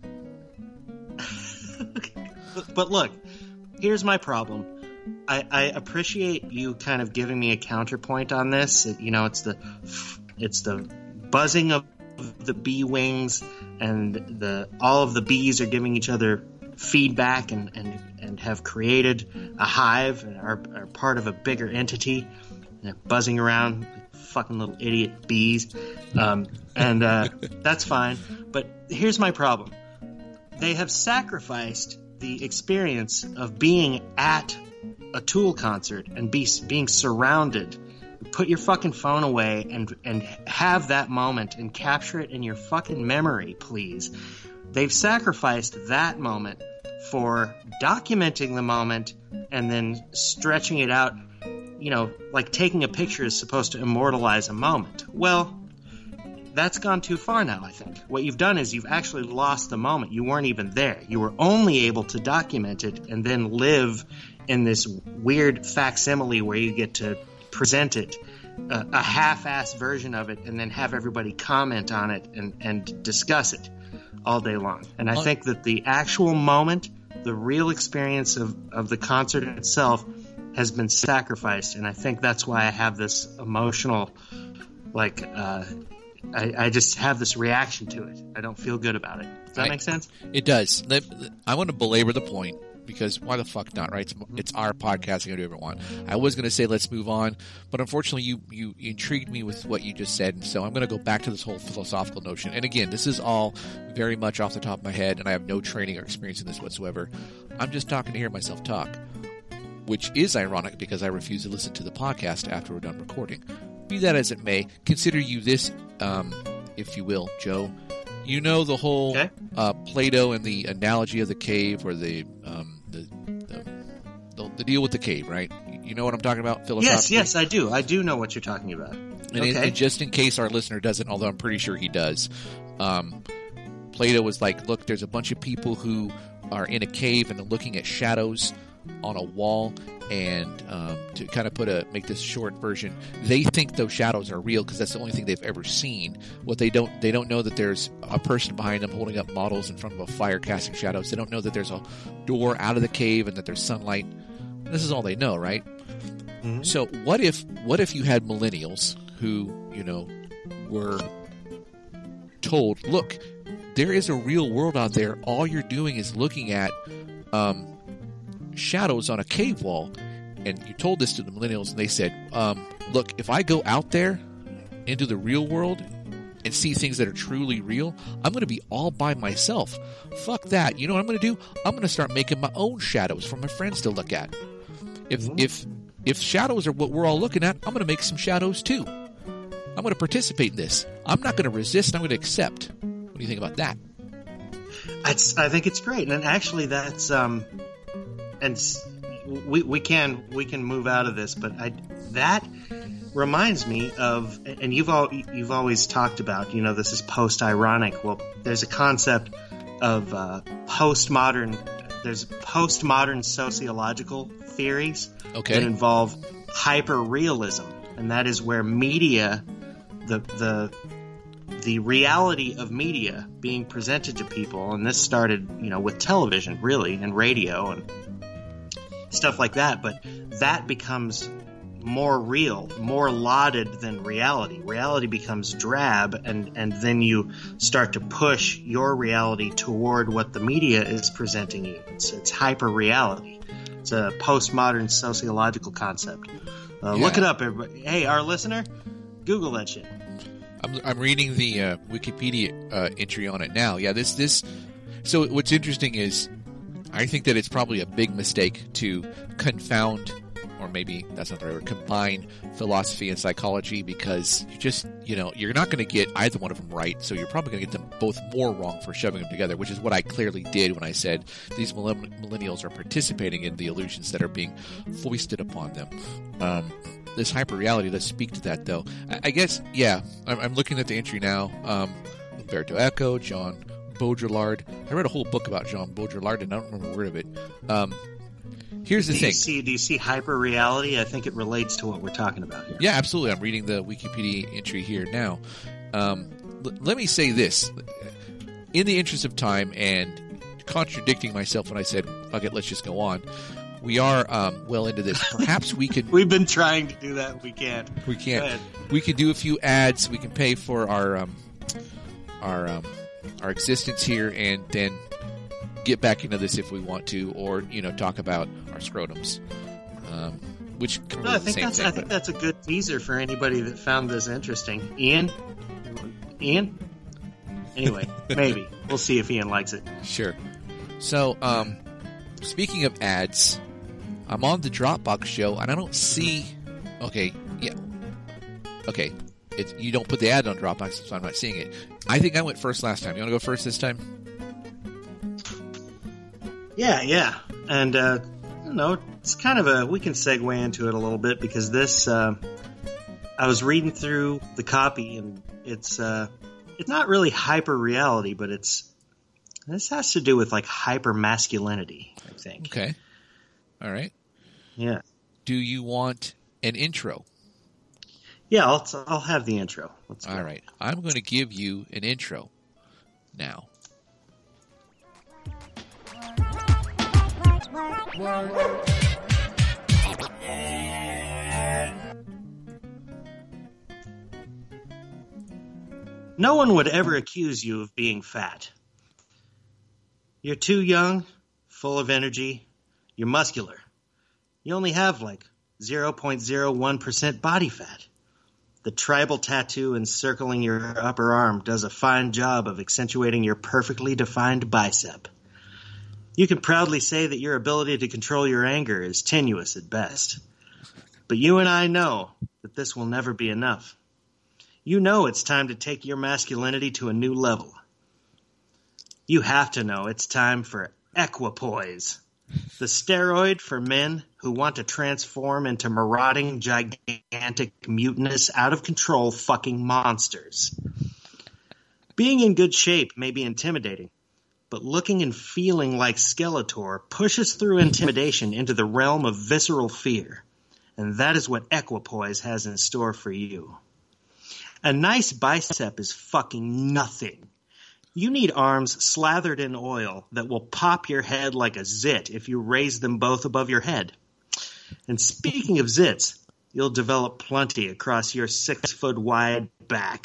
[SPEAKER 2] But look, here's my problem. I, I appreciate you kind of giving me a counterpoint on this. It, you know, it's the it's the buzzing of the bee wings, and the all of the bees are giving each other feedback, and, and, and have created a hive and are, are part of a bigger entity. And they're buzzing around like fucking little idiot bees, um, and uh, that's fine. But here's my problem: they have sacrificed the experience of being at a Tool concert and be, being surrounded. Put your fucking phone away and and have that moment and capture it in your fucking memory, please. They've sacrificed that moment for documenting the moment and then stretching it out. You know, like taking a picture is supposed to immortalize a moment. Well, that's gone too far now, I think. What you've done is you've actually lost the moment. You weren't even there. You were only able to document it and then live in this weird facsimile where you get to present it, uh, a half-assed version of it, and then have everybody comment on it and, and discuss it all day long. And I think that the actual moment, the real experience of, of the concert itself has been sacrificed. And I think that's why I have this emotional, like... Uh, I, I just have this reaction to it. I don't feel good about it. Does that
[SPEAKER 1] I,
[SPEAKER 2] make sense?
[SPEAKER 1] It does. I want to belabor the point because why the fuck not, right? It's, it's our podcast. I can do whatever I want. I was going to say let's move on, but unfortunately you, you intrigued me with what you just said, and so I'm going to go back to this whole philosophical notion. And again, this is all very much off the top of my head, and I have no training or experience in this whatsoever. I'm just talking to hear myself talk, which is ironic because I refuse to listen to the podcast after we're done recording. Be that as it may, consider you this, um, if you will, Joe. You know the whole
[SPEAKER 2] okay.
[SPEAKER 1] uh, Plato and the analogy of the cave, or the, um, the, the the the deal with the cave, right? You know what I'm talking about philosophically?
[SPEAKER 2] Yes, yes, I do. I do know what you're talking about.
[SPEAKER 1] And,
[SPEAKER 2] okay.
[SPEAKER 1] in, and just in case our listener doesn't, although I'm pretty sure he does, um, Plato was like, look, there's a bunch of people who are in a cave and they're looking at shadows on a wall, and um, to kind of put a make this short version, they think those shadows are real because that's the only thing they've ever seen. What they don't they don't know that there's a person behind them holding up models in front of a fire casting shadows. They don't know that there's a door out of the cave and that there's sunlight. This is all they know, right? Mm-hmm. So what if what if you had millennials who, you know, were told, look, there is a real world out there. All you're doing is looking at um, shadows on a cave wall. And you told this to the millennials, and they said, um, look, if I go out there into the real world and see things that are truly real, I'm going to be all by myself. Fuck that. You know what I'm going to do? I'm going to start making my own shadows for my friends to look at. If mm-hmm. if if shadows are what we're all looking at, I'm going to make some shadows too. I'm going to participate in this. I'm not going to resist. I'm going to accept. What do you think about that?
[SPEAKER 2] It's, I think it's great. And actually that's... Um, and we we can we can move out of this, but I that reminds me of, and you've all you've always talked about, you know, this is post-ironic. Well, there's a concept of uh, postmodern. There's postmodern sociological theories
[SPEAKER 1] okay.
[SPEAKER 2] that involve hyper-realism, and that is where media, the the the reality of media being presented to people, and this started, you know, with television, really, and radio and stuff like that, but that becomes more real, more lauded than reality. Reality becomes drab, and, and then you start to push your reality toward what the media is presenting you. It's, it's hyper-reality. It's a postmodern sociological concept. Uh, yeah. Look it up, everybody. Hey, our listener, Google that shit.
[SPEAKER 1] I'm, I'm reading the uh, Wikipedia uh, entry on it now. Yeah, this this. So what's interesting is, I think that it's probably a big mistake to confound, or maybe that's not the right word, combine philosophy and psychology, because you just, you know, you're not going to get either one of them right, so you're probably going to get them both more wrong for shoving them together, which is what I clearly did when I said these millennials are participating in the illusions that are being foisted upon them. Um, this hyper-reality, let's speak to that, though. I, I guess, yeah, I'm, I'm looking at the entry now. Um, Umberto Eco, John Baudrillard. I read a whole book about Jean Baudrillard, and I don't remember a word of it. Um, here's the
[SPEAKER 2] do
[SPEAKER 1] thing.
[SPEAKER 2] You see, do you see hyper-reality? I think it relates to what we're talking about here.
[SPEAKER 1] Yeah, absolutely. I'm reading the Wikipedia entry here now. Um, l- let me say this. In the interest of time and contradicting myself when I said, fuck it, let's just go on, we are um, well into this. Perhaps we could...
[SPEAKER 2] We've been trying to do that. We can't.
[SPEAKER 1] We can't. We can do a few ads. We can pay for our... Um, our um, our existence here, and then get back into this if we want to, or, you know, talk about our scrotums, um, which
[SPEAKER 2] no, I think that's thing, I think that's a good teaser for anybody that found this interesting. Ian, Ian. Anyway, maybe we'll see if Ian likes it.
[SPEAKER 1] Sure. So, um, speaking of ads, I'm on the Dropbox show, and I don't see. Okay, yeah. Okay. It's, you don't put the ad on Dropbox, so I'm not seeing it. I think I went first last time. You want to go first this time?
[SPEAKER 2] Yeah, yeah. And, uh, I don't know, it's kind of a, we can segue into it a little bit, because this, uh, I was reading through the copy, and it's, uh, it's not really hyper reality, but it's, this has to do with like hyper masculinity, I think.
[SPEAKER 1] Okay. All right.
[SPEAKER 2] Yeah.
[SPEAKER 1] Do you want an intro?
[SPEAKER 2] Yeah, I'll, I'll have the intro. Let's go.
[SPEAKER 1] All right. I'm going to give you an intro now.
[SPEAKER 2] No one would ever accuse you of being fat. You're too young, full of energy, You're muscular. You only have like zero point zero one percent body fat. The tribal tattoo encircling your upper arm does a fine job of accentuating your perfectly defined bicep. You can proudly say that your ability to control your anger is tenuous at best. But you and I know that this will never be enough. You know it's time to take your masculinity to a new level. You have to know it's time for equipoise, the steroid for men who want to transform into marauding, gigantic, mutinous, out-of-control fucking monsters. Being in good shape may be intimidating, but looking and feeling like Skeletor pushes through intimidation into the realm of visceral fear. And that is what equipoise has in store for you. A nice bicep is fucking nothing. You need arms slathered in oil that will pop your head like a zit if you raise them both above your head. And speaking of zits, you'll develop plenty across your six-foot-wide back.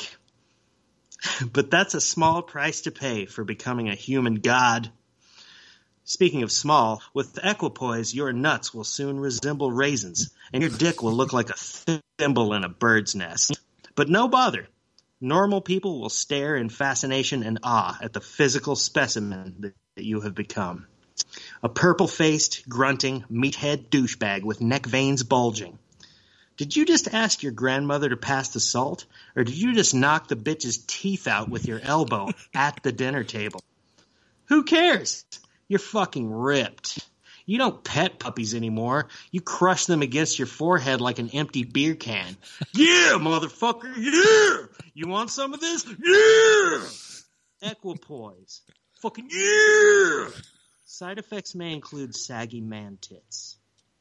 [SPEAKER 2] But that's a small price to pay for becoming a human god. Speaking of small, with equipoise, your nuts will soon resemble raisins, and your dick will look like a thimble in a bird's nest. But no bother. Normal people will stare in fascination and awe at the physical specimen that you have become. A purple-faced, grunting, meathead douchebag with neck veins bulging. Did you just ask your grandmother to pass the salt, or did you just knock the bitch's teeth out with your elbow at the dinner table? Who cares? You're fucking ripped. You don't pet puppies anymore. You crush them against your forehead like an empty beer can. Yeah, motherfucker, yeah! You want some of this? Yeah! Equipoise. Fucking yeah! Side effects may include saggy man tits.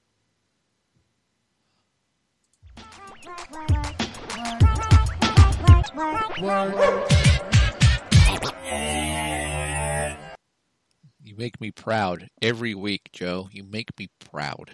[SPEAKER 1] You make me proud every week, Joe. You make me proud.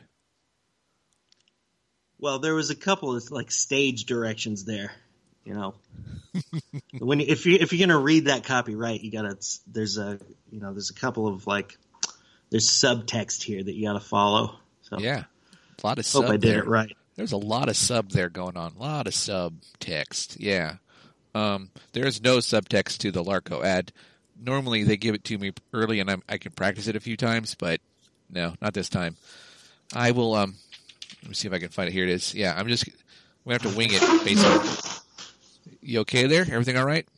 [SPEAKER 2] Well, there was a couple of like stage directions there, you know. when you, if you if you're gonna read that copy right, you gotta there's a you know there's a couple of like there's subtext here that you gotta follow. So
[SPEAKER 1] yeah, a lot of sub.
[SPEAKER 2] Hope I did
[SPEAKER 1] there.
[SPEAKER 2] it right.
[SPEAKER 1] There's a lot of sub there going on. A lot of subtext. Yeah. Um, there's no subtext to the Larco ad. Normally they give it to me early and I'm, I can practice it a few times, but no, not this time. I will, um, let me see if I can find it. Here it is. Yeah, I'm just, we have to wing it, basically. You okay there? Everything all right?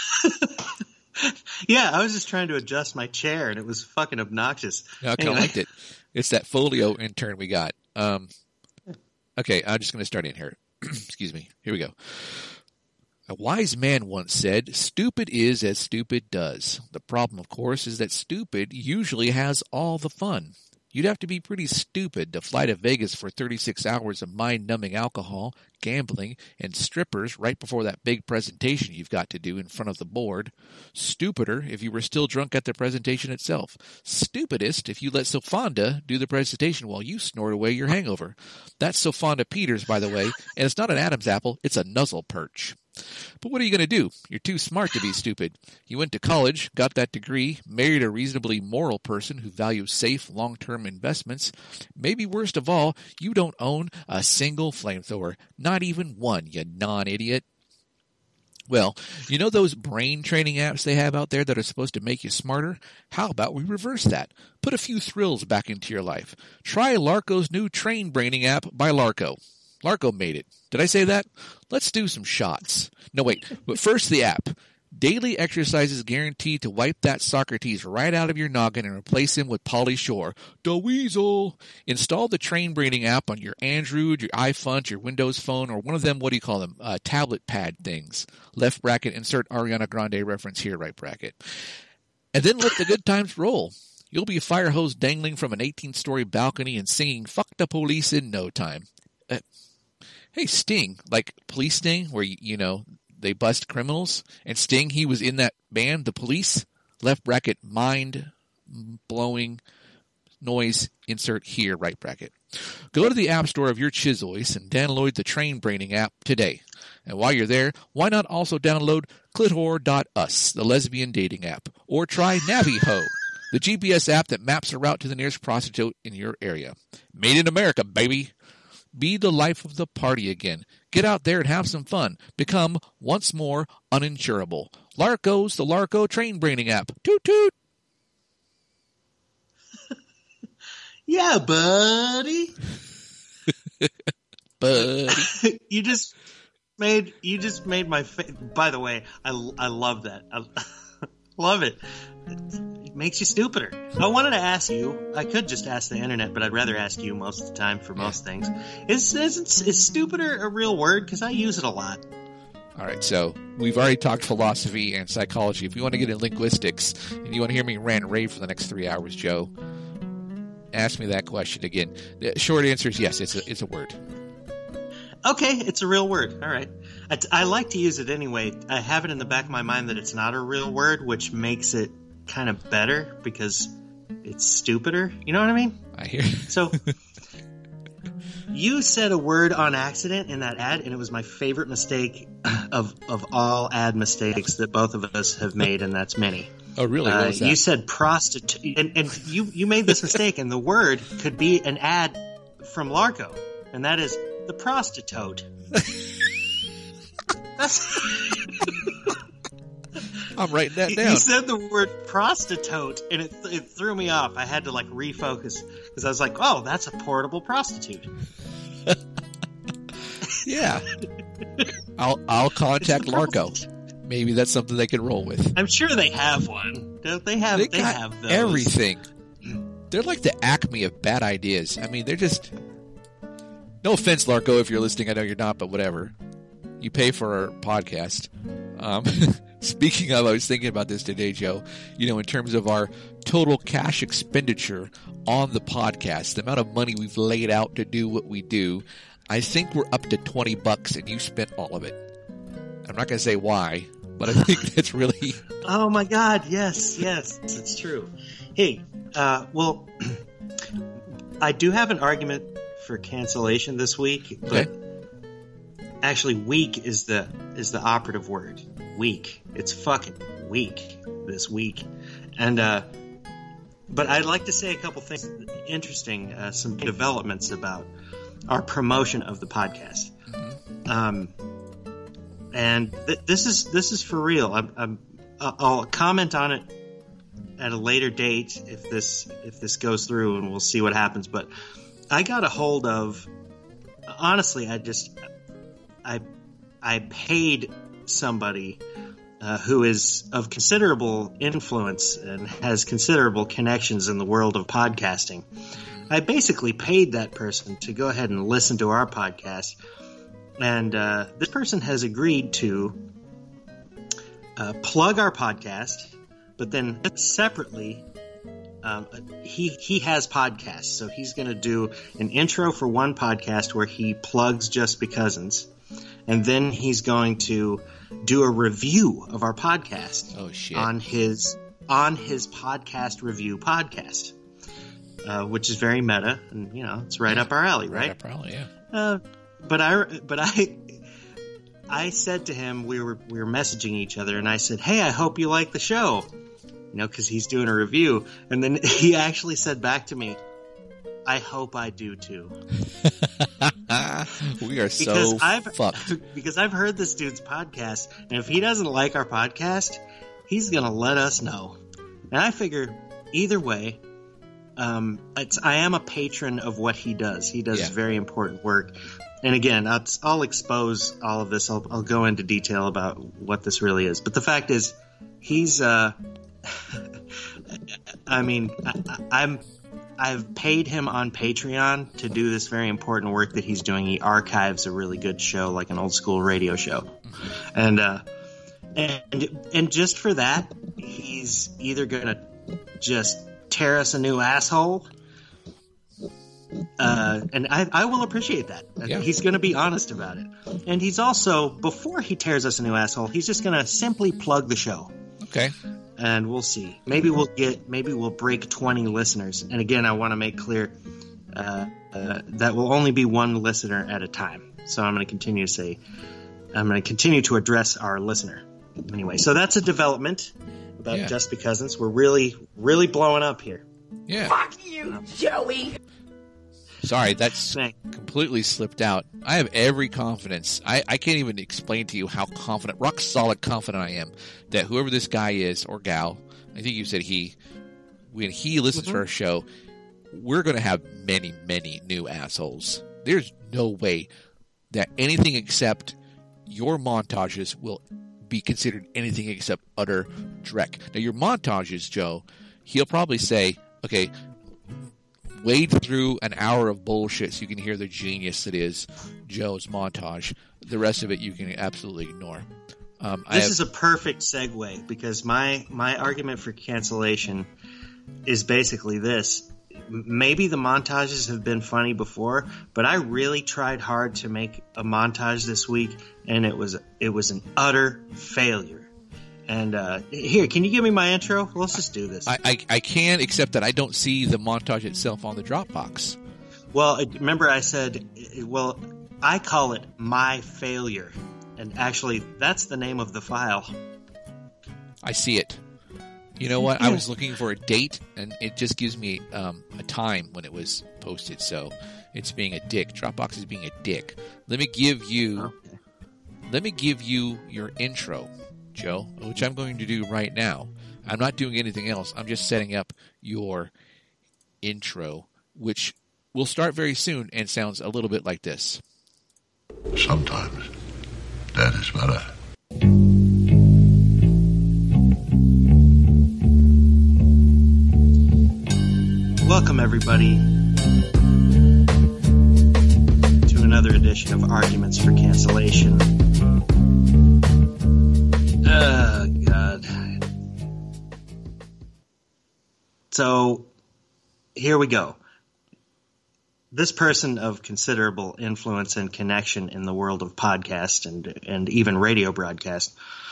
[SPEAKER 2] Yeah, I was just trying to adjust my chair and it was fucking obnoxious.
[SPEAKER 1] No, I kind of
[SPEAKER 2] anyway.
[SPEAKER 1] liked it. It's that folio intern we got. Um, okay, I'm just going to start in here. Excuse me. Here we go. A wise man once said, stupid is as stupid does. The problem, of course, is that stupid usually has all the fun. You'd have to be pretty stupid to fly to Vegas for thirty-six hours of mind-numbing alcohol, gambling, and strippers right before that big presentation you've got to do in front of the board. Stupider if you were still drunk at the presentation itself. Stupidest if you let Sofonda do the presentation while you snort away your hangover. That's Sofonda Peters, by the way, and it's not an Adam's apple, it's a nuzzle perch. But what are you going to do? You're too smart to be stupid. You went to college, got that degree, married a reasonably moral person who values safe, long-term investments. Maybe worst of all, you don't own a single flamethrower. Not even one, you non-idiot. Well, you know those brain training apps they have out there that are supposed to make you smarter? How about we reverse that? Put a few thrills back into your life. Try Larco's new Train Braining app by Larco. Larco made it. Did I say that? Let's do some shots. No, wait. But first, the app. Daily exercises guaranteed to wipe that Socrates right out of your noggin and replace him with Pauly Shore. Da Weasel. Install the Train Braining app on your Android, your iPhone, your Windows Phone, or one of them, what do you call them, uh, tablet pad things. Left bracket, insert Ariana Grande reference here, right bracket. And then let the good times roll. You'll be a fire hose dangling from an eighteen-story balcony and singing Fuck the Police in no time. Uh, hey, Sting, like Police Sting, where, you, you know, they bust criminals, and Sting, he was in that band, The Police, left bracket, mind-blowing noise, insert here, right bracket. Go to the App Store of your Chizoice and download the Train Braining app today. And while you're there, why not also download clitor dot us, the lesbian dating app, or try NaviHo, the G P S app that maps a route to the nearest prostitute in your area. Made in America, baby. Be the life of the party again. Get out there and have some fun. Become, once more, uninsurable. Larco's the Larco train braining app. Toot toot.
[SPEAKER 2] Yeah, buddy.
[SPEAKER 1] Buddy.
[SPEAKER 2] you just made you just made my fa- by the way, I, I love that. I love it. It makes you stupider. I wanted to ask you. I could just ask the internet, but I'd rather ask you most of the time for most things. Is is, is stupider a real word? Because I use it a lot.
[SPEAKER 1] All right, so we've already talked philosophy and psychology. If you want to get in linguistics and you want to hear me rant and rave for the next three hours, Joe, ask me that question again. The short answer is yes, it's a, it's a word.
[SPEAKER 2] Okay, it's a real word. All right. I, t- I like to use it anyway. I have it in the back of my mind that it's not a real word, which makes it kind of better because it's stupider. You know what I mean?
[SPEAKER 1] I hear.
[SPEAKER 2] So you said a word on accident in that ad, and it was my favorite mistake of, of all ad mistakes that both of us have made, and that's many.
[SPEAKER 1] Oh, really? What
[SPEAKER 2] Uh,
[SPEAKER 1] was that?
[SPEAKER 2] you said prostitute, and, and you, you made this mistake, and the word could be an ad from Larco, and that is the prostitute.
[SPEAKER 1] I'm writing that
[SPEAKER 2] You-
[SPEAKER 1] down.
[SPEAKER 2] You said the word prostitute, and it, it threw me off. I had to like refocus because I was like, "Oh, that's a portable prostitute."
[SPEAKER 1] Yeah. I'll I'll contact Larco. Maybe that's something they can roll with.
[SPEAKER 2] I'm sure they have one. Don't they have?
[SPEAKER 1] They
[SPEAKER 2] They,
[SPEAKER 1] got
[SPEAKER 2] have those.
[SPEAKER 1] everything. They're like the acme of bad ideas. I mean, they're just. No offense, Larco, if you're listening. I know you're not, but whatever. You pay for our podcast. Um, speaking of, I was thinking about this today, Joe. You know, in terms of our total cash expenditure on the podcast, the amount of money we've laid out to do what we do, I think we're up to twenty bucks, and you spent all of it. I'm not going to say why, but I think that's really.
[SPEAKER 2] Oh my God! Yes, yes, it's true. Hey, uh, well, I do have an argument for cancellation this week, but
[SPEAKER 1] Okay.
[SPEAKER 2] actually, week is the is the operative word. Week. It's fucking weak this week, and uh, but I'd like to say a couple things interesting, uh, some developments about our promotion of the podcast.
[SPEAKER 1] Mm-hmm.
[SPEAKER 2] Um, and th- this is this is for real. I'm, I'm I'll comment on it at a later date if this if this goes through, and we'll see what happens. But I got a hold of. Honestly, I just I I paid somebody uh, who is of considerable influence and has considerable connections in the world of podcasting. I basically paid that person to go ahead and listen to our podcast, and uh, this person has agreed to uh, plug our podcast, but then separately. Um, he he has podcasts, so he's going to do an intro for one podcast where he plugs Just Becousins, and then he's going to do a review of our podcast
[SPEAKER 1] Oh, shit.
[SPEAKER 2] on his on his podcast review podcast, uh, which is very meta, and you know it's right up our alley, right?
[SPEAKER 1] Yeah, probably, yeah.
[SPEAKER 2] Uh, but I but I I said to him, we were we were messaging each other, and I said, "Hey, I hope you like the show." You know, because he's doing a review. And then he actually said back to me, I hope I do too.
[SPEAKER 1] We are so
[SPEAKER 2] Because I've,
[SPEAKER 1] fucked.
[SPEAKER 2] because I've heard this dude's podcast, and if he doesn't like our podcast, he's going to let us know. And I figure, either way, um, it's, I am a patron of what he does. He does
[SPEAKER 1] Yeah.
[SPEAKER 2] very important work. And again, I'll, I'll expose all of this. I'll, I'll go into detail about what this really is. But the fact is, he's... Uh, I mean, I, I'm I've paid him on Patreon to do this very important work that he's doing. He archives a really good show, like an old school radio show, and uh, and and just for that, he's either gonna just tear us a new asshole, uh, and I I will appreciate that.
[SPEAKER 1] Yeah.
[SPEAKER 2] He's gonna be honest about it, and he's also before he tears us a new asshole, he's just gonna simply plug the show.
[SPEAKER 1] Okay.
[SPEAKER 2] And we'll see. Maybe we'll get. Maybe we'll break twenty listeners. And again, I want to make clear uh, uh, that will only be one listener at a time. So I'm going to continue to say, I'm going to continue to address our listener. anyway, so that's a development about
[SPEAKER 1] Yeah.
[SPEAKER 2] Just Be Cousins. We're really, really blowing up here.
[SPEAKER 1] Yeah.
[SPEAKER 3] Fuck you, Joey.
[SPEAKER 1] Sorry, that's
[SPEAKER 2] Thank-
[SPEAKER 1] completely slipped out. I have every confidence. I, I can't even explain to you how confident, rock solid confident I am that whoever this guy is or gal, I think you said he, when he listens
[SPEAKER 2] Mm-hmm.
[SPEAKER 1] to our show, we're going to have many, many new assholes. There's no way that anything except your montages will be considered anything except utter dreck. Now, your montages, Joe, he'll probably say, okay, wade through an hour of bullshit so you can hear the genius that is Joe's montage. The rest of it you can absolutely ignore. Um, I
[SPEAKER 2] This
[SPEAKER 1] have,
[SPEAKER 2] is a perfect segue because my, my argument for cancellation is basically this. M- Maybe the montages have been funny before, but I really tried hard to make a montage this week, and it was it was an utter failure. And uh, here, can you give me my intro? Let's just do this.
[SPEAKER 1] I, I, I can, except that I don't see the montage itself on the Dropbox.
[SPEAKER 2] Well, remember I said, well, I call it My Failure. And actually, that's the name of the file.
[SPEAKER 1] I see it. You know what? I was looking for a date, and it just gives me um, a time when it was posted. So it's being a dick. Dropbox is being a dick. Let me give you,
[SPEAKER 2] Okay.
[SPEAKER 1] let me give you your intro, Joe, which I'm going to do right now. I'm not doing anything else. I'm just setting up your intro, which will start very soon and sounds a little bit like this.
[SPEAKER 4] Sometimes that is better.
[SPEAKER 2] Welcome, everybody, to another edition of Arguments for Cancellation. Oh, God. So, here we go. This person of considerable influence and connection in the world of podcast and, and even radio broadcast,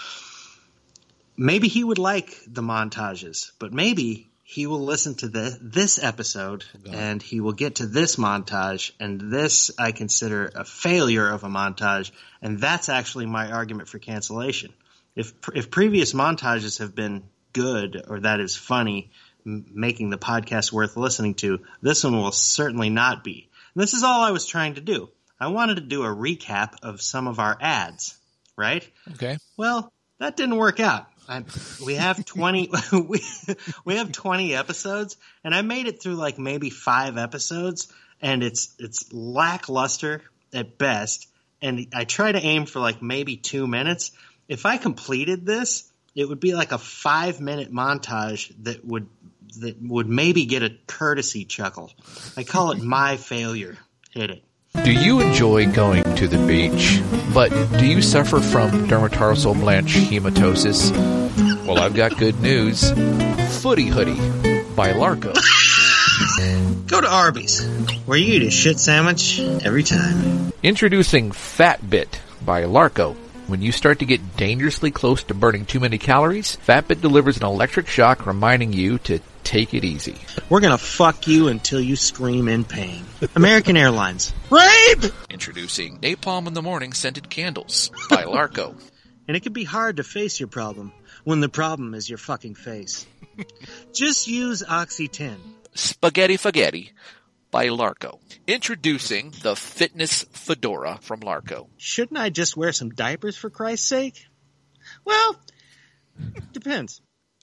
[SPEAKER 2] maybe he would like the montages, but maybe he will listen to the, this episode and he will get to this montage, and this I consider a failure of a montage, and that's actually my argument for cancellation. If if previous montages have been good, or that is funny, m- making the podcast worth listening to, this one will certainly not be. And this is all I was trying to do. I wanted to do a recap of some of our ads, right?
[SPEAKER 1] Okay.
[SPEAKER 2] Well, that didn't work out. I, we have twenty. we we have twenty episodes, and I made it through like maybe five episodes, and it's it's lackluster at best. And I try to aim for like maybe two minutes. If I completed this, it would be like a five minute montage that would that would maybe get a courtesy chuckle. I call it my failure. Hit it.
[SPEAKER 1] Do you enjoy going to the beach, but do you suffer from dermatorsal blanch hematosis? Well, I've got good news. Footy Hoodie by Larco.
[SPEAKER 2] Go to Arby's, where you eat a shit sandwich every time.
[SPEAKER 1] Introducing Fatbit by Larco. When you start to get dangerously close to burning too many calories, Fatbit delivers an electric shock reminding you to take it easy.
[SPEAKER 2] We're gonna fuck you until you scream in pain. American Airlines. Rape!
[SPEAKER 1] Introducing Napalm in the Morning Scented Candles by Larco.
[SPEAKER 2] And it can be hard to face your problem when the problem is your fucking face. Just use Oxy-ten.
[SPEAKER 1] Spaghetti Spaghetti by Larco. Introducing the Fitness Fedora from Larco.
[SPEAKER 2] Shouldn't I just wear some diapers for Christ's sake? Well, depends.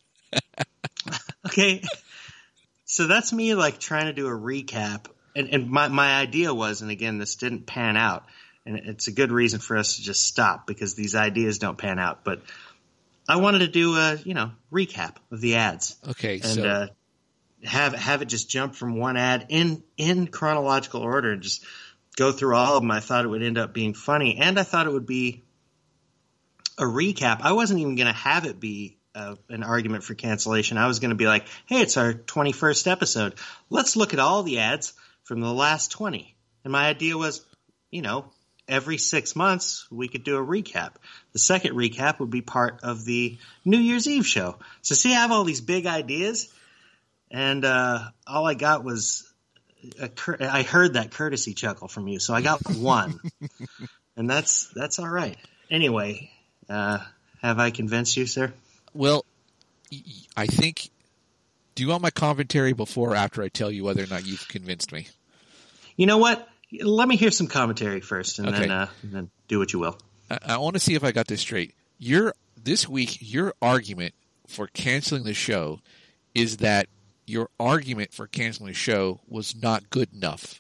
[SPEAKER 2] Okay, so that's me like trying to do a recap, and, and my, my idea was, and again, this didn't pan out, and it's a good reason for us to just stop because these ideas don't pan out, but I wanted to do a, you know, recap of the ads.
[SPEAKER 1] Okay,
[SPEAKER 2] and
[SPEAKER 1] so...
[SPEAKER 2] uh, have have it just jump from one ad in, in chronological order and just go through all of them. I thought it would end up being funny, and I thought it would be a recap. I wasn't even going to have it be uh, an argument for cancellation. I was going to be like, hey, it's our twenty-first episode. Let's look at all the ads from the last twenty. And my idea was, you know, every six months we could do a recap. The second recap would be part of the New Year's Eve show. So see, I have all these big ideas, and uh, all I got was a cur- I heard that courtesy chuckle from you, so I got one, and that's that's all right. Anyway, uh, Have I convinced you, sir?
[SPEAKER 1] Well, I think. Do you want my commentary before or after I tell you whether or not you've convinced me?
[SPEAKER 2] You know what? Let me hear some commentary first, and,
[SPEAKER 1] Okay.
[SPEAKER 2] then, uh, and then do what you will.
[SPEAKER 1] I, I want to see if I got this straight. Your this week, your argument for canceling the show is that your argument for canceling the show was not good enough.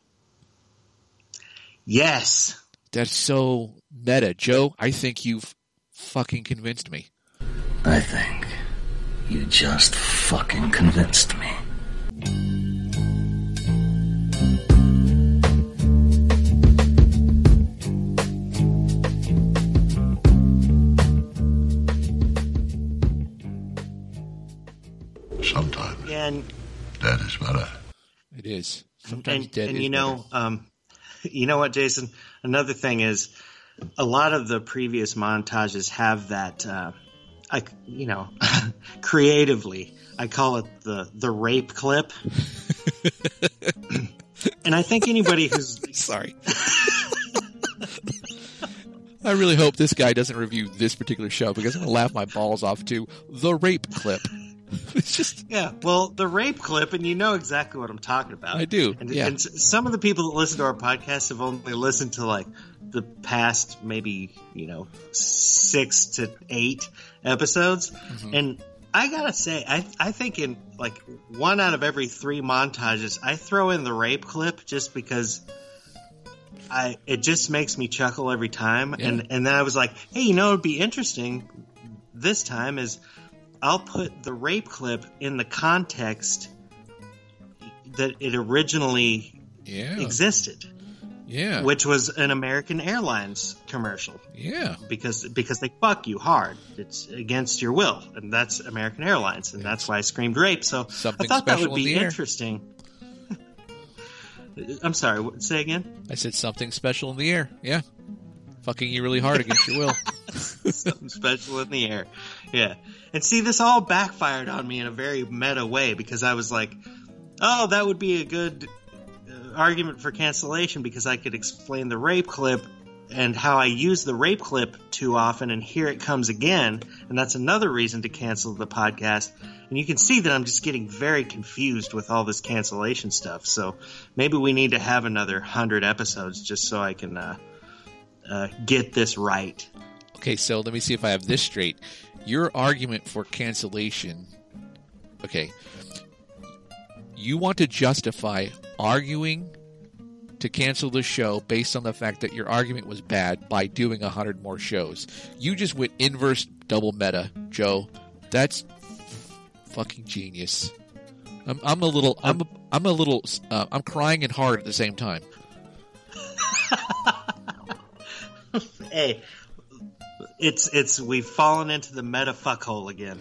[SPEAKER 2] Yes.
[SPEAKER 1] That's so meta. Joe, I think you've fucking convinced me.
[SPEAKER 3] I think you just fucking convinced me.
[SPEAKER 4] Sometimes
[SPEAKER 2] And
[SPEAKER 4] that is better.
[SPEAKER 1] It is. Sometimes
[SPEAKER 2] and,
[SPEAKER 1] dead
[SPEAKER 2] and
[SPEAKER 1] is
[SPEAKER 2] you know, um, you know what, Jason? Another thing is, a lot of the previous montages have that. Uh, I, you know, creatively, I call it the the rape clip. And I think anybody who's
[SPEAKER 1] Sorry. I really hope this guy doesn't review this particular show because I'm going to laugh my balls off to the rape clip. It's just,
[SPEAKER 2] yeah, well, the rape clip, and you know exactly what I'm talking about.
[SPEAKER 1] I do,
[SPEAKER 2] And,
[SPEAKER 1] yeah.
[SPEAKER 2] and s- some of the people that listen to our podcast have only listened to like the past maybe you know six to eight episodes,
[SPEAKER 1] Mm-hmm.
[SPEAKER 2] and I gotta say, I I think in like one out of every three montages, I throw in the rape clip just because. I it just makes me chuckle every time,
[SPEAKER 1] Yeah.
[SPEAKER 2] and and then I was like, hey, you know, it'd be interesting this time is I'll put the rape clip in the context that it originally
[SPEAKER 1] yeah.
[SPEAKER 2] existed,
[SPEAKER 1] Yeah.
[SPEAKER 2] which was an American Airlines commercial,
[SPEAKER 1] Yeah.
[SPEAKER 2] because because they fuck you hard. It's against your will, and that's American Airlines, and that's why I screamed rape. So
[SPEAKER 1] Something
[SPEAKER 2] I thought that
[SPEAKER 1] special
[SPEAKER 2] would
[SPEAKER 1] in
[SPEAKER 2] be
[SPEAKER 1] the air.
[SPEAKER 2] interesting. I'm sorry, what- say again?
[SPEAKER 1] I said something special in the air. Yeah. Fucking you really hard against your will.
[SPEAKER 2] Something special in the air. Yeah. And see, this all backfired on me in a very meta way because I was like, oh, that would be a good uh, argument for cancellation because I could explain the rape clip and how I use the rape clip too often, and here it comes again. And that's another reason to cancel the podcast. And you can see that I'm just getting very confused with all this cancellation stuff. So maybe we need to have another hundred episodes just so I can uh, uh, get this right.
[SPEAKER 1] Okay, so let me see if I have this straight. Your argument for cancellation. Okay. You want to justify arguing to cancel the show based on the fact that your argument was bad by doing a hundred more shows. You just went inverse double meta, Joe. That's fucking genius. I'm, I'm a little. I'm. A, I'm a little. Uh, I'm crying and hard at the same time.
[SPEAKER 2] Hey, it's it's we've fallen into the meta fuck hole again.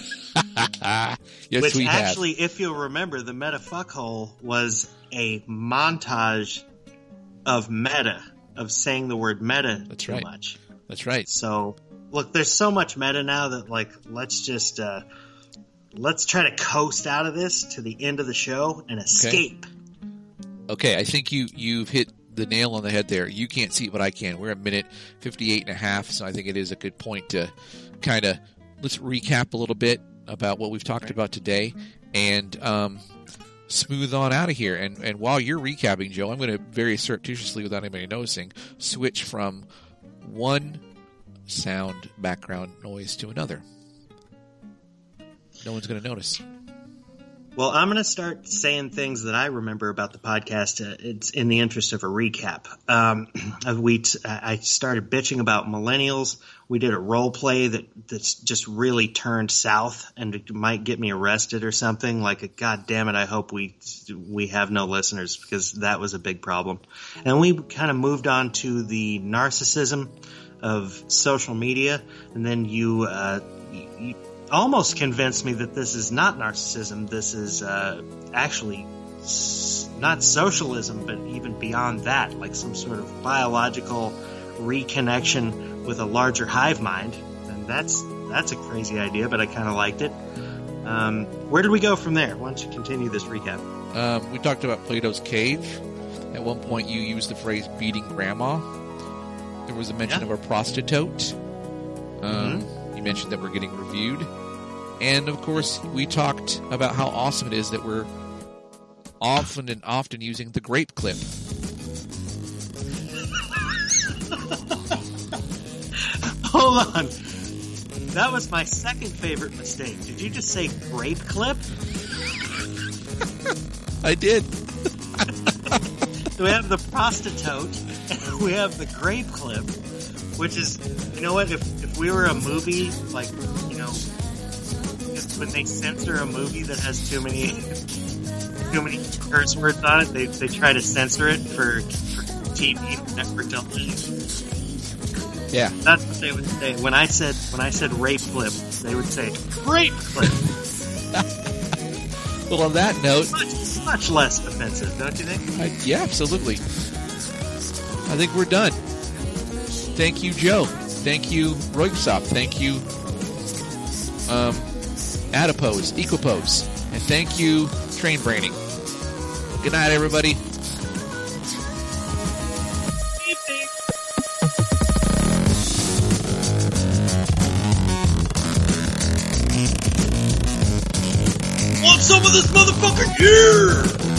[SPEAKER 1] Yes,
[SPEAKER 2] Which
[SPEAKER 1] we have.
[SPEAKER 2] actually, if you'll remember, the meta fuck hole was a montage of meta, of saying the word meta
[SPEAKER 1] That's
[SPEAKER 2] too
[SPEAKER 1] right.
[SPEAKER 2] much.
[SPEAKER 1] That's right.
[SPEAKER 2] So, look, there's so much meta now that, like, let's just, uh, let's try to coast out of this to the end of the show and escape.
[SPEAKER 1] Okay, I think you, you've hit the nail on the head there. You can't see it, but I can. We're at minute fifty-eight and a half, so I think it is a good point to kind of, let's recap a little bit about what we've talked about today and um, smooth on out of here. And, and while you're recapping, Joe, I'm going to very surreptitiously, without anybody noticing, switch from one sound background noise to another. No one's going to notice.
[SPEAKER 2] Well, I'm going to start saying things that I remember about the podcast. Uh, it's in the interest of a recap. Um, we t- I started bitching about millennials. We did a role play that that's just really turned south, and it might get me arrested or something. Like, a, God damn it! I hope we we have no listeners because that was a big problem. And we kind of moved on to the narcissism of social media, and then you. Uh, you almost convinced me that this is not narcissism. This is uh, actually s- not socialism, but even beyond that, like some sort of biological reconnection with a larger hive mind. And that's that's a crazy idea, but I kind of liked it. Um, where did we go from there? Why don't you continue this recap?
[SPEAKER 1] Um, we talked about Plato's Cave. At one point, you used the phrase beating grandma. There was a mention
[SPEAKER 2] Yeah.
[SPEAKER 1] of a prostitute. Um,
[SPEAKER 2] Mm-hmm.
[SPEAKER 1] You mentioned that we're getting reviewed. And, of course, we talked about how awesome it is that we're often and often using the grape clip.
[SPEAKER 2] Hold on. That was my second favorite mistake. Did you just say grape clip?
[SPEAKER 1] I did.
[SPEAKER 2] So we have the prostitute, and we have the grape clip, which is, you know what, if, if we were a movie, like, you know, if, when they censor a movie that has too many, too many curse words on it, they, they try to censor it for, for T V, for television.
[SPEAKER 1] Yeah.
[SPEAKER 2] That's what they would say. When I said, when I said rape clip, they would say, grape clip.
[SPEAKER 1] Well, on that note...
[SPEAKER 2] Much, much less offensive, don't you think?
[SPEAKER 1] I, yeah, absolutely. I think we're done. Thank you, Joe. Thank you, Roipsop. Thank you, um, Adipose, Equipose. And thank you, Train Braining. Good night, everybody.
[SPEAKER 2] Want some of this motherfucker? Yeah!